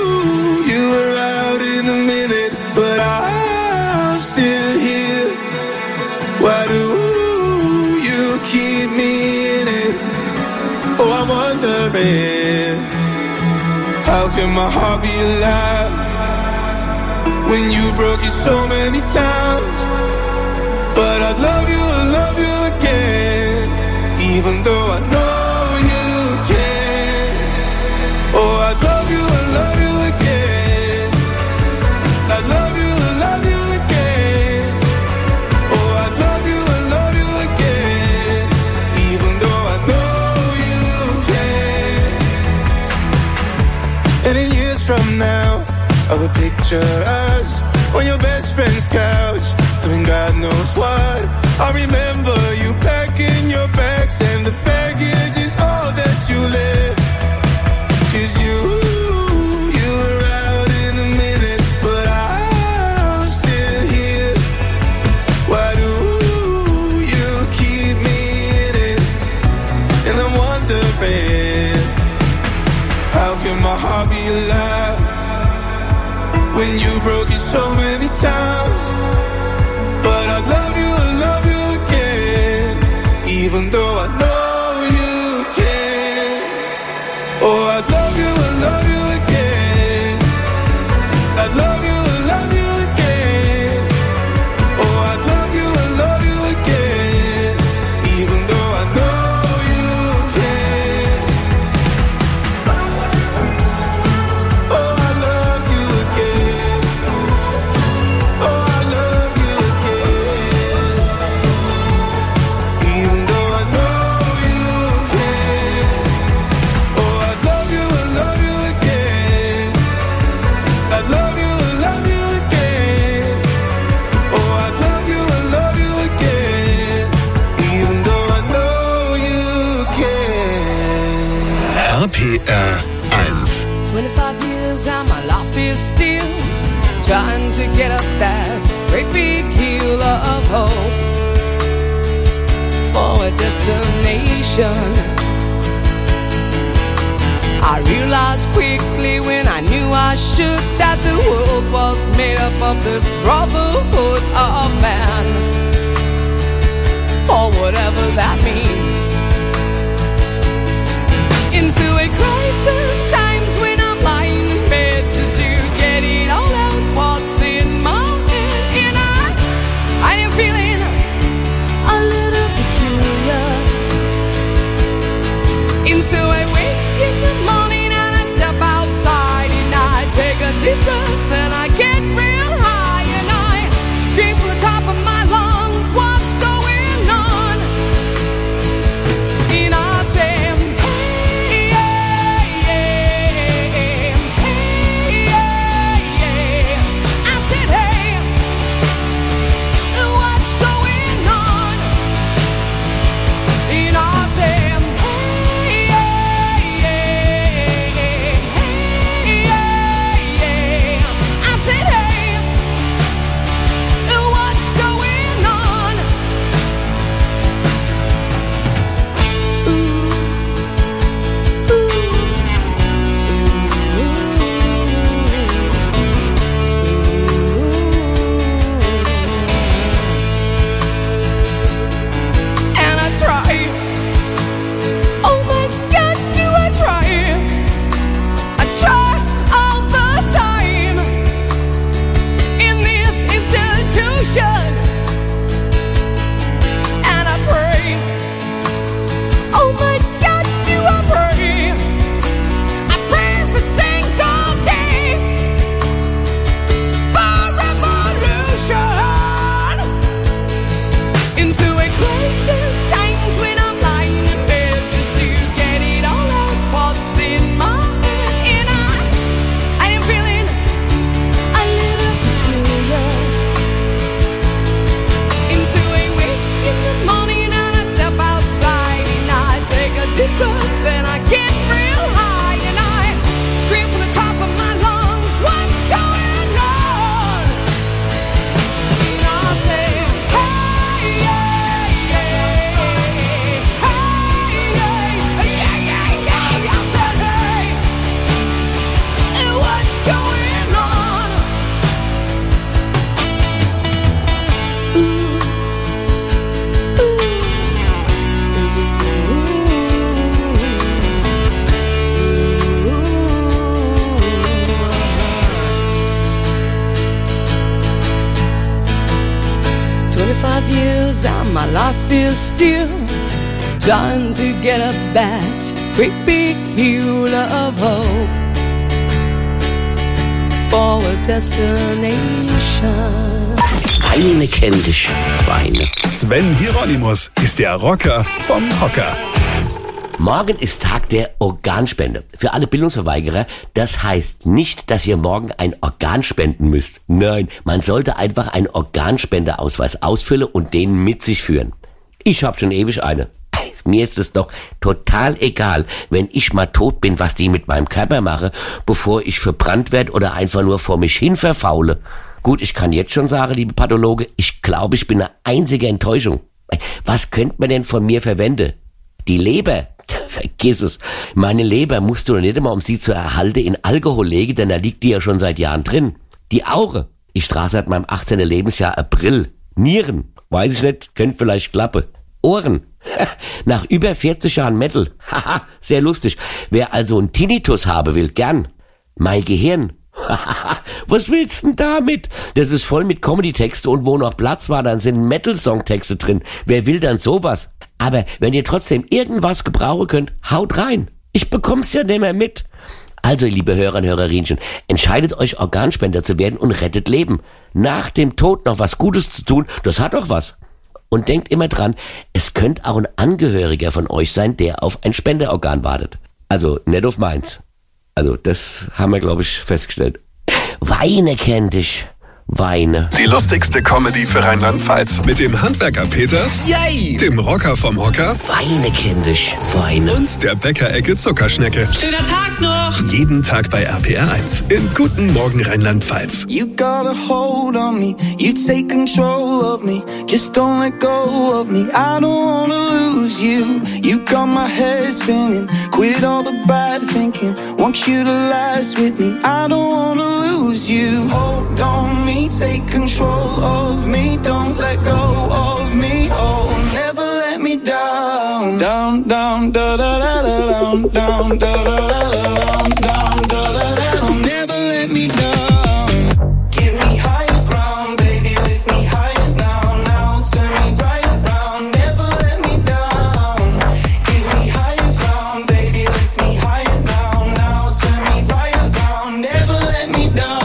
Speaker 10: you were out in a minute, but I'm still here. Why do you keep me in it? Oh, I'm wondering, how can my heart be alive when you broke it so many times? but I'd love you and love you again, even though I know you can. Oh, I'd love you and love you again. I'd love you and love you again. Oh, I'd love you and love you again, even though I know you can. And in years from now, I will picture us on your best friend's couch, doing God knows what. I remember you packing your bags, and the baggage is all that you left. 'Cause you, you were out in a minute, but I'm still here. Why do you keep me in it? And I'm wondering, how can my heart be alive when you broke it so many times? But I'd love you and love you again, even though I know you can. Oh, I'd love you and love you again. I'd love you and love you again. Oh, I'd love you and love you again, even though I know you can. Oh, I love you again. Oh, I love you again, even though I know you can. Oh, I'd love you and love you again. I'd love you and love you again. Oh, I'd love you and love you again, even though I know you can.
Speaker 1: R P R eins.
Speaker 9: twenty-five years and my life is still trying to get up that great big hill of hope for a destination. I realized quickly when I knew I should that the world was made up of this brotherhood of man, for whatever that means. Into a crisis, times when I'm lying in bed just to get it all out what's in my head. And I, I am feeling a little peculiar. And so I wake in the morning and I step outside and I take a deep breath and I get real high and I scream from the top of my lungs, what's going on? five years and my life is still trying to get up that great big hill of hope for a destination.
Speaker 11: Weine kenn dich, Weine.
Speaker 1: Sven Hieronymus ist der Rocker vom Hocker.
Speaker 11: Morgen ist Tag der Organspende. Für alle Bildungsverweigerer, das heißt nicht, dass ihr morgen ein Organ spenden müsst. Nein, man sollte einfach einen Organspendeausweis ausfüllen und den mit sich führen. Ich hab schon ewig eine. Mir ist es doch total egal, wenn ich mal tot bin, was die mit meinem Körper mache, bevor ich verbrannt werde oder einfach nur vor mich hin verfaule. Gut, ich kann jetzt schon sagen, liebe Pathologe, ich glaube, ich bin eine einzige Enttäuschung. Was könnte man denn von mir verwenden? Die Leber? Vergiss es. Meine Leber musst du nicht immer, um sie zu erhalten, in Alkohol legen, denn da liegt die ja schon seit Jahren drin. Die Augen? Ich trage seit meinem achtzehnten Lebensjahr April. Nieren? Weiß ich nicht, könnte vielleicht klappen. Ohren? Nach über vierzig Jahren Metal. Haha, sehr lustig. Wer also einen Tinnitus haben will, gern. Mein Gehirn? Was willst denn damit? Das ist voll mit Comedy-Texte und wo noch Platz war, dann sind Metal-Song-Texte drin. Wer will dann sowas? Aber wenn ihr trotzdem irgendwas gebrauchen könnt, haut rein. Ich bekomm's ja nicht mehr mit. Also, liebe Hörer und Hörerinchen, entscheidet euch, Organspender zu werden und rettet Leben. Nach dem Tod noch was Gutes zu tun, das hat doch was. Und denkt immer dran, es könnte auch ein Angehöriger von euch sein, der auf ein Spenderorgan wartet. Also, nicht auf meins. Also, das haben wir, glaube ich, festgestellt. Weine kenn dich. Weine.
Speaker 1: Die lustigste Comedy für Rheinland-Pfalz mit dem Handwerker Peters,
Speaker 11: Yay!
Speaker 1: Dem Rocker vom Hocker,
Speaker 11: Weine kenn dich. Weine.
Speaker 1: Und der Bäckerecke Zuckerschnecke.
Speaker 12: Schöner Tag noch!
Speaker 1: Jeden Tag bei R P R eins. In Guten Morgen Rheinland-Pfalz.
Speaker 10: You got a hold on me, you take control of me, just don't let go of me, I don't wanna lose you. You got my head spinning, quit all the bad thinking, want you to last with me, I don't wanna lose you. Hold on me, take control of me, don't let go of me, oh, never let me down. Down, down, da da da da down, down, da da da da down, down, da da da da, never let me down. Give me higher ground, baby, lift me higher now, now, turn me right around, never let me down. Give me higher ground, baby, lift me higher now, now, turn me right around, never let me down.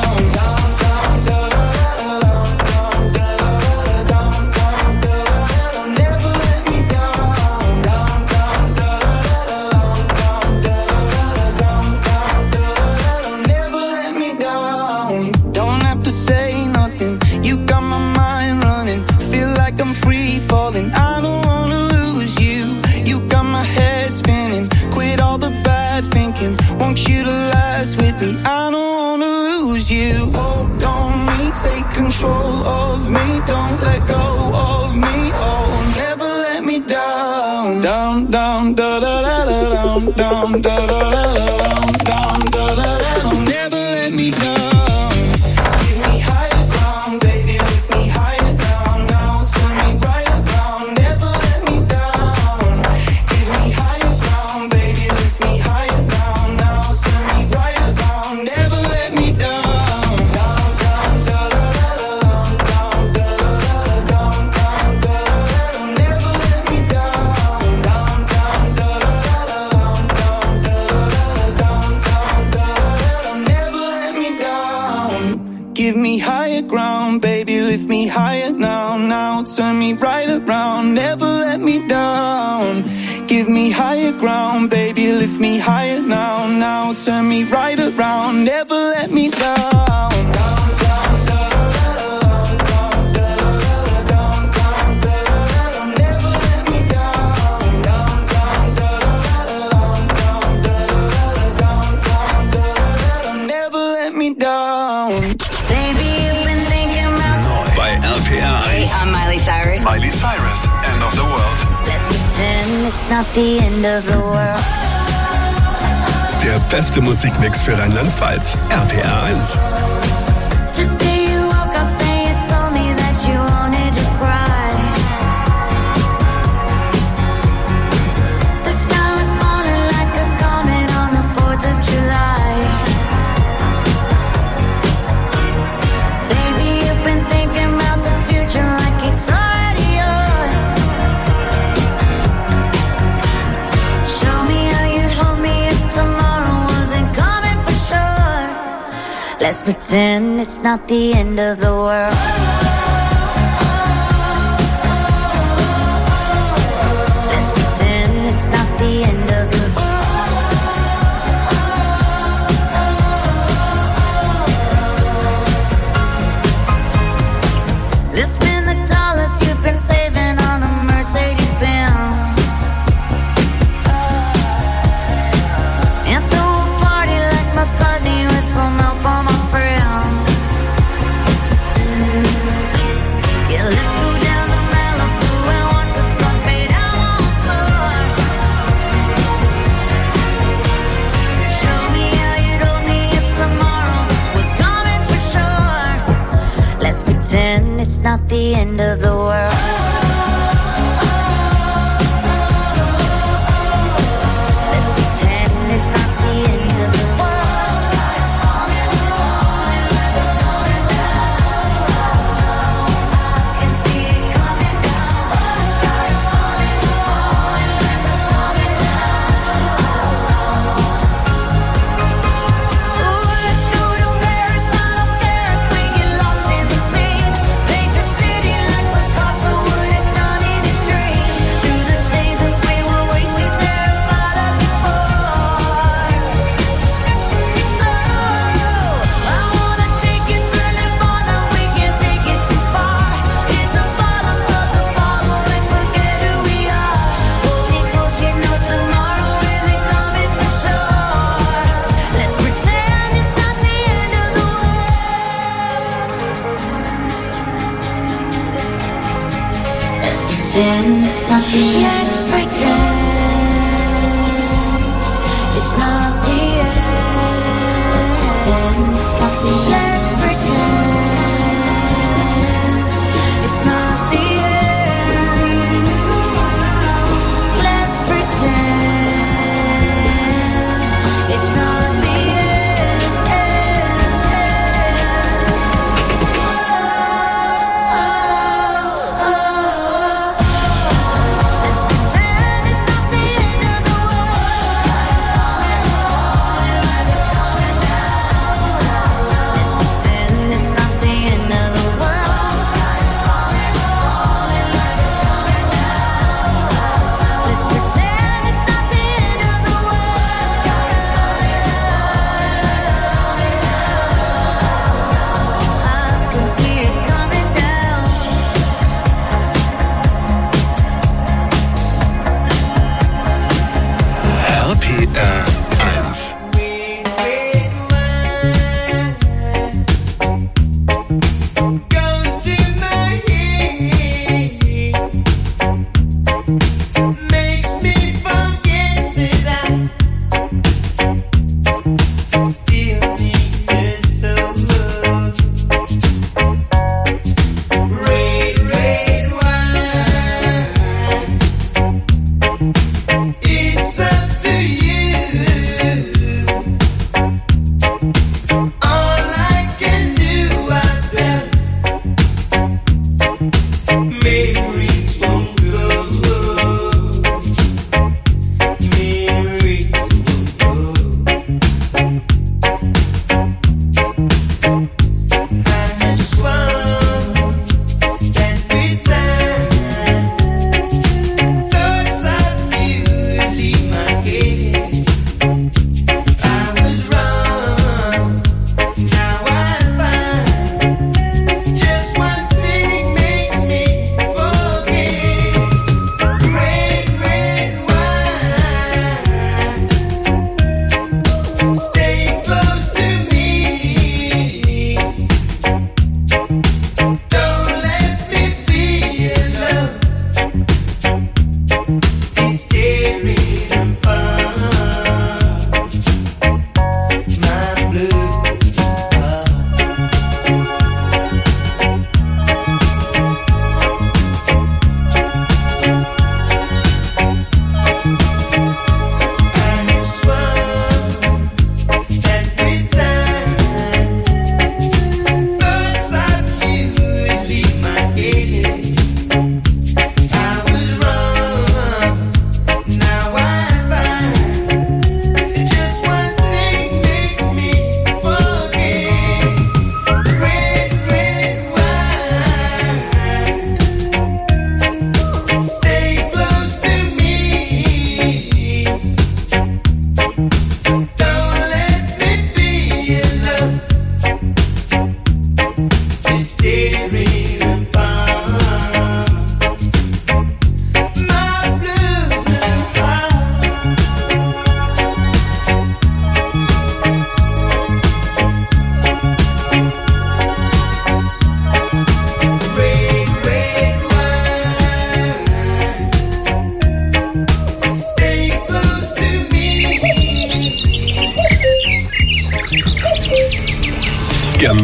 Speaker 10: Want you to last with me, I don't wanna lose you. Hold on me, take control of me, don't let go of me, oh, never let me down. Down, down, da da da da down, down, da da da da down, down, da da da da, never let me down. Lift me higher now, now, turn me right around, never let me down. Give me higher ground, baby, lift me higher now, now, turn me right around, never let me down.
Speaker 1: I'm Miley Cyrus. Miley Cyrus, End of the World.
Speaker 14: Let's pretend it's not the end of the world.
Speaker 1: Der beste Musikmix für Rheinland-Pfalz. R P R eins.
Speaker 14: Today you woke up and you told me that you wanted to cry. The sky was falling like a comet on the fourth of July. Baby, you've been thinking about the future like it's alright.
Speaker 8: pretend it's not the end of the world. Let's pretend it's not the end of the world. Let's spend the dollars you've been saving on a Mercedes Benz and throw a party like McCartney with some help on my friends. Yeah, let's go down to Malibu and watch the sun fade out once more. Show me how you told me if tomorrow was coming for sure. Let's pretend it's not the end of the world. Let's pretend it's not the end of the world. I can see it coming down. The sky is falling, falling, falling down. Ooh, let's go to Paris. I don't care if we get lost in the scene. Paint the city like Picasso would have done in his dream. Through the things that we were way too terrified of before. Oh, I wanna take you to Nirvana. We can't take it too far. Hit the bottom of the bottle and forget who we are. Hold me close, you know tomorrow isn't coming for sure. Let's pretend it's not the end of the world. Let's pretend it's not the end. Let's pretend it's not the end. Let's pretend it's not the end. Let's pretend it's not the end. Let's pretend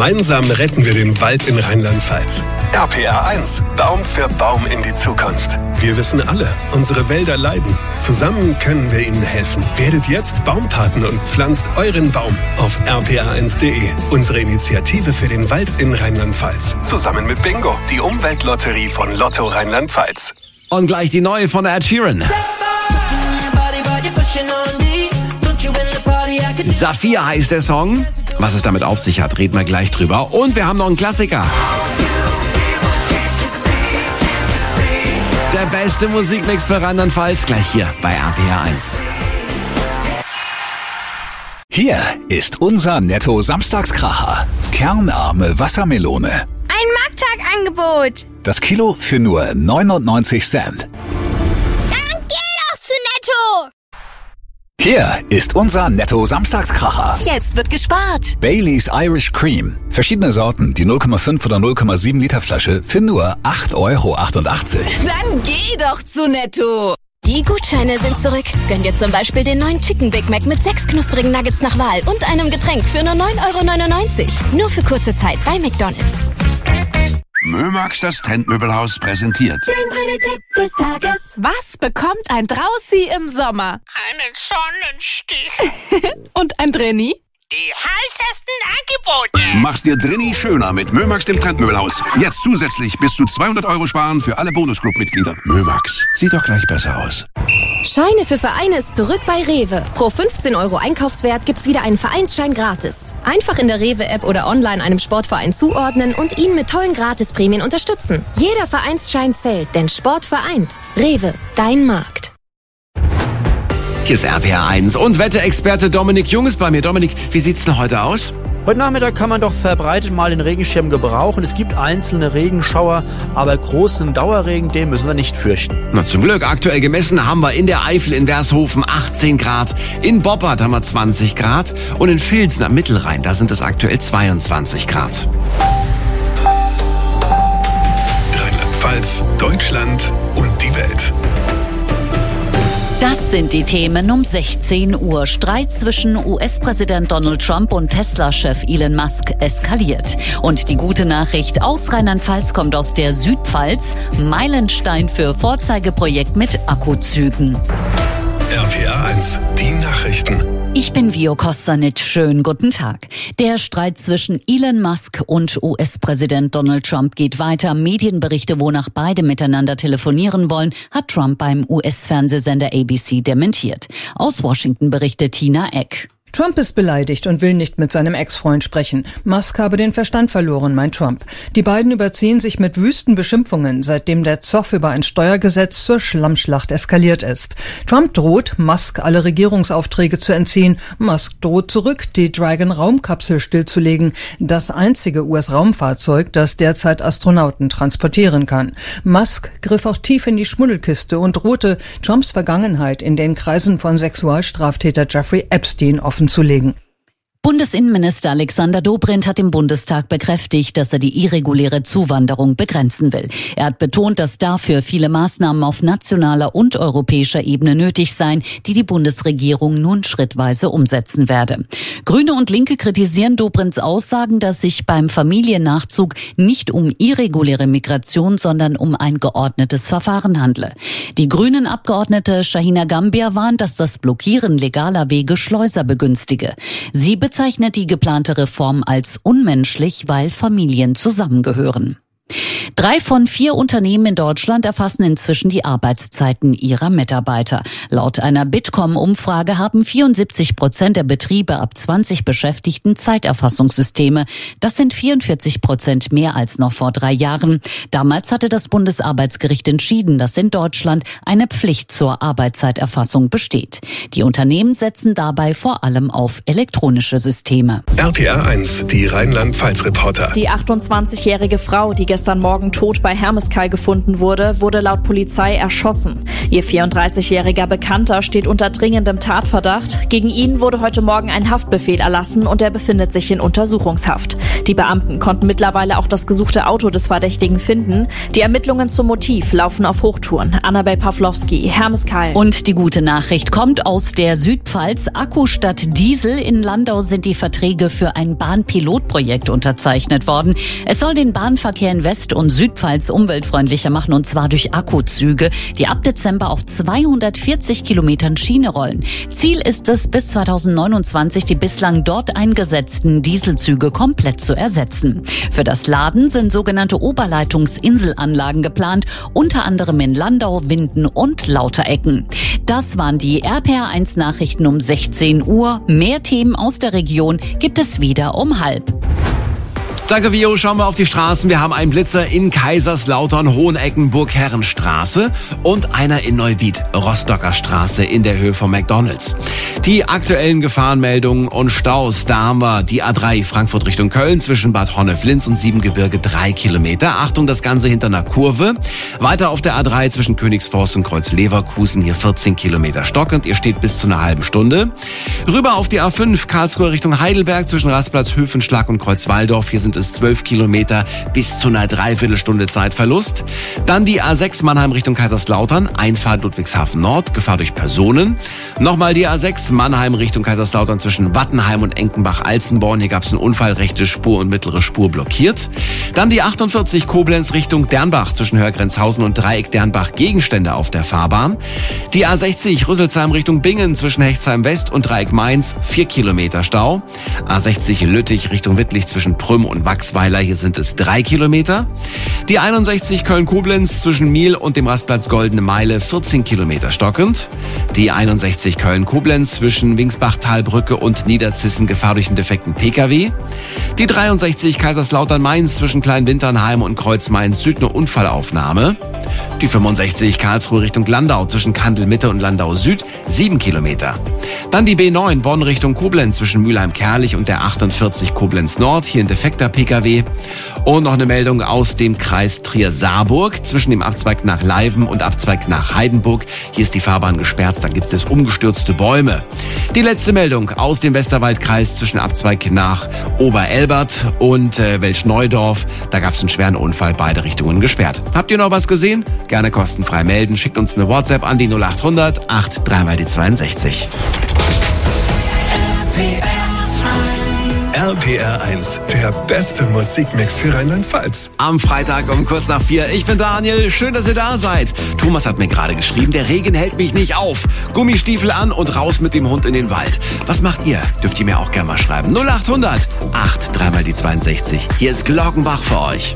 Speaker 1: Gemeinsam retten wir den Wald in Rheinland-Pfalz. R P R eins. Baum für Baum in die Zukunft. Wir wissen alle, unsere Wälder leiden. Zusammen können wir ihnen helfen. Werdet jetzt Baumpaten und pflanzt euren Baum auf r p r eins punkt d e. Unsere Initiative für den Wald in Rheinland-Pfalz. Zusammen mit Bingo, die Umweltlotterie von Lotto Rheinland-Pfalz.
Speaker 5: Und gleich die neue von Ed Sheeran. Saphir heißt der Song. Was es damit auf sich hat, reden wir gleich drüber. Und wir haben noch einen Klassiker. Der beste Musikmix für Rheinland-Pfalz gleich hier bei R P R eins.
Speaker 12: Hier ist unser Netto-Samstagskracher. Kernarme Wassermelone.
Speaker 20: Ein Markttagangebot.
Speaker 12: Das Kilo für nur neunundneunzig Cent.
Speaker 20: Dann geh doch zu Netto.
Speaker 12: Hier ist unser Netto-Samstagskracher.
Speaker 23: Jetzt wird gespart.
Speaker 12: Baileys Irish Cream. Verschiedene Sorten, die null Komma fünf oder null Komma sieben Liter Flasche für nur acht Euro achtundachtzig.
Speaker 23: Dann geh doch zu Netto.
Speaker 14: Die Gutscheine sind zurück. Gönn dir zum Beispiel den neuen Chicken Big Mac mit sechs knusprigen Nuggets nach Wahl und einem Getränk für nur neun Euro neunundneunzig. Nur für kurze Zeit bei McDonald's.
Speaker 13: Mömax, das Trendmöbelhaus, präsentiert.
Speaker 23: Der Tipp des Tages. Was bekommt ein Draußi im Sommer?
Speaker 15: Einen Sonnenstich.
Speaker 23: Und ein Drenni?
Speaker 15: Die heißesten Angebote.
Speaker 13: Mach's dir drinni schöner mit Mömax, dem Trendmöbelhaus. Jetzt zusätzlich bis zu zweihundert Euro sparen für alle Bonusclub-Mitglieder. Mömax, sieht doch gleich besser aus.
Speaker 24: Scheine für Vereine ist zurück bei Rewe. Pro fünfzehn Euro Einkaufswert gibt's wieder einen Vereinsschein gratis. Einfach in der Rewe-App oder online einem Sportverein zuordnen und ihn mit tollen Gratisprämien unterstützen. Jeder Vereinsschein zählt, denn Sport vereint. Rewe, dein Markt.
Speaker 5: Hier ist R P R eins und Wetterexperte Dominik Jung ist bei mir. Dominik, wie sieht's denn heute aus?
Speaker 7: Heute Nachmittag kann man doch verbreitet mal den Regenschirm gebrauchen. Es gibt einzelne Regenschauer, aber großen Dauerregen, den müssen wir nicht fürchten.
Speaker 5: Na, zum Glück, aktuell gemessen haben wir in der Eifel in Vershofen achtzehn Grad, in Boppard haben wir zwanzig Grad und in Vilsen am Mittelrhein, da sind es aktuell zweiundzwanzig Grad.
Speaker 1: Rheinland-Pfalz, Deutschland und die Welt.
Speaker 2: Das sind die Themen um sechzehn Uhr. Streit zwischen U S-Präsident Donald Trump und Tesla-Chef Elon Musk eskaliert. Und die gute Nachricht aus Rheinland-Pfalz kommt aus der Südpfalz. Meilenstein für Vorzeigeprojekt mit Akkuzügen.
Speaker 1: R P R eins, die Nachrichten.
Speaker 2: Ich bin Vio Kosanic. Schönen guten Tag. Der Streit zwischen Elon Musk und U S-Präsident Donald Trump geht weiter. Medienberichte, wonach beide miteinander telefonieren wollen, hat Trump beim U S-Fernsehsender A B C dementiert. Aus Washington berichtet Tina Eck.
Speaker 25: Trump ist beleidigt und will nicht mit seinem Ex-Freund sprechen. Musk habe den Verstand verloren, meint Trump. Die beiden überziehen sich mit wüsten Beschimpfungen, seitdem der Zoff über ein Steuergesetz zur Schlammschlacht eskaliert ist. Trump droht, Musk alle Regierungsaufträge zu entziehen. Musk droht zurück, die Dragon-Raumkapsel stillzulegen. Das einzige U S-Raumfahrzeug, das derzeit Astronauten transportieren kann. Musk griff auch tief in die Schmuddelkiste und drohte, Trumps Vergangenheit in den Kreisen von Sexualstraftäter Jeffrey Epstein offen zu legen.
Speaker 2: Bundesinnenminister Alexander Dobrindt hat im Bundestag bekräftigt, dass er die irreguläre Zuwanderung begrenzen will. Er hat betont, dass dafür viele Maßnahmen auf nationaler und europäischer Ebene nötig seien, die die Bundesregierung nun schrittweise umsetzen werde. Grüne und Linke kritisieren Dobrindts Aussagen, dass sich beim Familiennachzug nicht um irreguläre Migration, sondern um ein geordnetes Verfahren handle. Die Grünen-Abgeordnete Shahina Gambia warnt, dass das Blockieren legaler Wege Schleuser begünstige. Sie bezeichnet die geplante Reform als unmenschlich, weil Familien zusammengehören. Drei von vier Unternehmen in Deutschland erfassen inzwischen die Arbeitszeiten ihrer Mitarbeiter. Laut einer Bitkom-Umfrage haben vierundsiebzig Prozent der Betriebe ab zwanzig Beschäftigten Zeiterfassungssysteme. Das sind vierundvierzig Prozent mehr als noch vor drei Jahren. Damals hatte das Bundesarbeitsgericht entschieden, dass in Deutschland eine Pflicht zur Arbeitszeiterfassung besteht. Die Unternehmen setzen dabei vor allem auf elektronische Systeme.
Speaker 1: R P R eins, die Rheinland-Pfalz-Reporter.
Speaker 26: Die achtundzwanzigjährige Frau, die gestern Morgen
Speaker 16: Morgen tot bei Hermeskeil gefunden wurde, wurde laut Polizei erschossen. Ihr vierunddreißigjähriger Bekannter steht unter dringendem Tatverdacht. Gegen ihn wurde heute Morgen ein Haftbefehl erlassen und er befindet sich in Untersuchungshaft. Die Beamten konnten mittlerweile auch das gesuchte Auto des Verdächtigen finden. Die Ermittlungen zum Motiv laufen auf Hochtouren. Annabel Pawlowski, Hermeskeil.
Speaker 2: Und die gute Nachricht kommt aus der Südpfalz. Akku statt Diesel. In Landau sind die Verträge für ein Bahnpilotprojekt unterzeichnet worden. Es soll den Bahnverkehr in West- und Südpfalz umweltfreundlicher machen, und zwar durch Akkuzüge, die ab Dezember auf zweihundertvierzig Kilometern Schiene rollen. Ziel ist es, bis zweitausendneunundzwanzig die bislang dort eingesetzten Dieselzüge komplett zu ersetzen. Für das Laden sind sogenannte Oberleitungsinselanlagen geplant, unter anderem in Landau, Winden und Lauterecken. Das waren die R P R eins Nachrichten um sechzehn Uhr. Mehr Themen aus der Region gibt es wieder um halb.
Speaker 5: Danke, Vio. Schauen wir auf die Straßen. Wir haben einen Blitzer in Kaiserslautern, Hohenecken, Burgherrenstraße und einer in Neuwied, Rostocker Straße in der Höhe von McDonalds. Die aktuellen Gefahrenmeldungen und Staus, da haben wir die A drei Frankfurt Richtung Köln zwischen Bad Honnef-Linz und Siebengebirge drei Kilometer. Achtung, das Ganze hinter einer Kurve. Weiter auf der A drei zwischen Königsforst und Kreuz-Leverkusen hier vierzehn Kilometer stockend. Ihr steht bis zu einer halben Stunde. Rüber auf die A fünf Karlsruhe Richtung Heidelberg zwischen Rastplatz Höfenschlag und Kreuzwaldorf. Hier sind es zwölf Kilometer bis zu einer Dreiviertelstunde Zeitverlust. Dann die A sechs Mannheim Richtung Kaiserslautern, Einfahrt Ludwigshafen Nord, Gefahr durch Personen. Nochmal die A sechs Mannheim Richtung Kaiserslautern zwischen Wattenheim und Enkenbach-Alzenborn. Hier gab es einen Unfall, rechte Spur und mittlere Spur blockiert. Dann die achtundvierzig Koblenz Richtung Dernbach zwischen Hörgrenzhausen und Dreieck Dernbach, Gegenstände auf der Fahrbahn. Die A sechzig Rüsselsheim Richtung Bingen zwischen Hechtsheim West und Dreieck Mainz, vier Kilometer Stau. A sechzig Lüttich Richtung Wittlich zwischen Prüm und Wachsweiler, hier sind es drei Kilometer. Die einundsechzig Köln-Koblenz zwischen Miel und dem Rastplatz Goldene Meile, vierzehn Kilometer stockend. Die einundsechzig Köln-Koblenz zwischen Wingsbach-Talbrücke und Niederzissen, Gefahr durch einen defekten Pkw. Die dreiundsechzig Kaiserslautern-Mainz zwischen Kleinwinternheim und Kreuz-Mainz-Süd, eine Unfallaufnahme. Die fünfundsechzig Karlsruhe Richtung Landau zwischen Kandel-Mitte und Landau-Süd, sieben Kilometer. Dann die B neun Bonn Richtung Koblenz zwischen Mülheim-Kerlich und der achtundvierzig Koblenz-Nord, hier ein defekter Pkw. Und noch eine Meldung aus dem Kreis Trier-Saarburg zwischen dem Abzweig nach Leiven und Abzweig nach Heidenburg. Hier ist die Fahrbahn gesperrt, da gibt es umgestürzte Bäume. Die letzte Meldung aus dem Westerwaldkreis zwischen Abzweig nach Oberelbert und äh, Welschneudorf. Da gab es einen schweren Unfall, beide Richtungen gesperrt. Habt ihr noch was gesehen? Gerne kostenfrei melden. Schickt uns eine WhatsApp an die null acht hundert acht drei mal die zweiundsechzig.
Speaker 1: R P R eins, der beste Musikmix für Rheinland-Pfalz.
Speaker 5: Am Freitag um kurz nach vier. Ich bin Daniel, schön, dass ihr da seid. Thomas hat mir gerade geschrieben, der Regen hält mich nicht auf. Gummistiefel an und raus mit dem Hund in den Wald. Was macht ihr? Dürft ihr mir auch gerne mal schreiben. null acht hundert acht drei mal die zweiundsechzig. Hier ist Glockenbach für euch.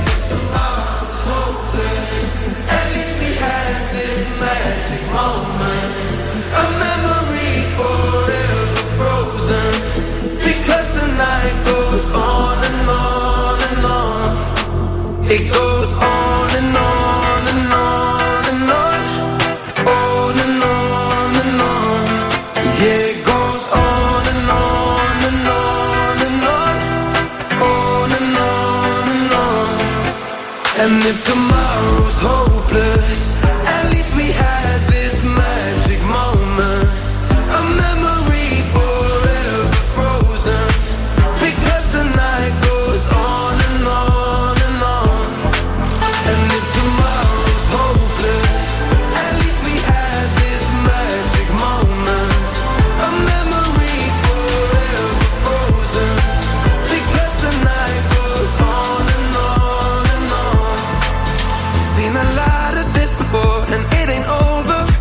Speaker 10: It goes on and on and on and on, on and on and on. Yeah, it goes on and on and on and on, on and on and on. And if tomorrow's hopeless, at least we had this magic moment, a memory forever frozen, because the night goes on and on and on. And if tomorrow's hopeless, at least we had this magic moment, a memory forever frozen, because the night goes on and on and on. Seen a lot of this before and it ain't over.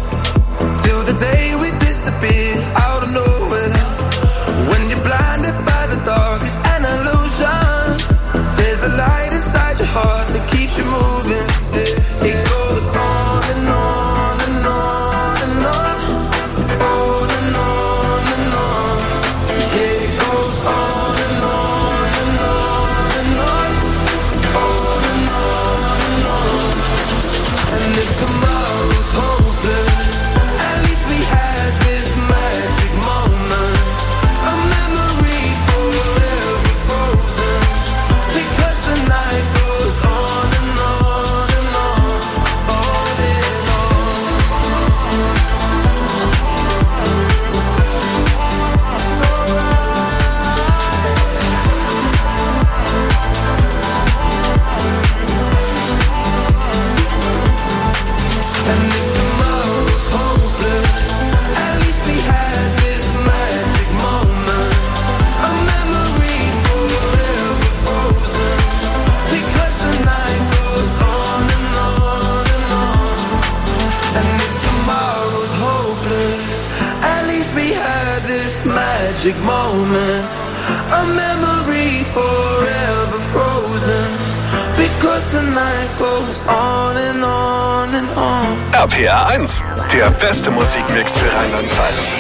Speaker 10: magic moment, a memory forever frozen, because the night goes on and on and on.
Speaker 1: R P R eins, der beste Musikmix für Rheinland-Pfalz.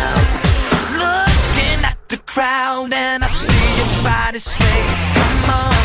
Speaker 10: Crowd and I see your body sway. Come on.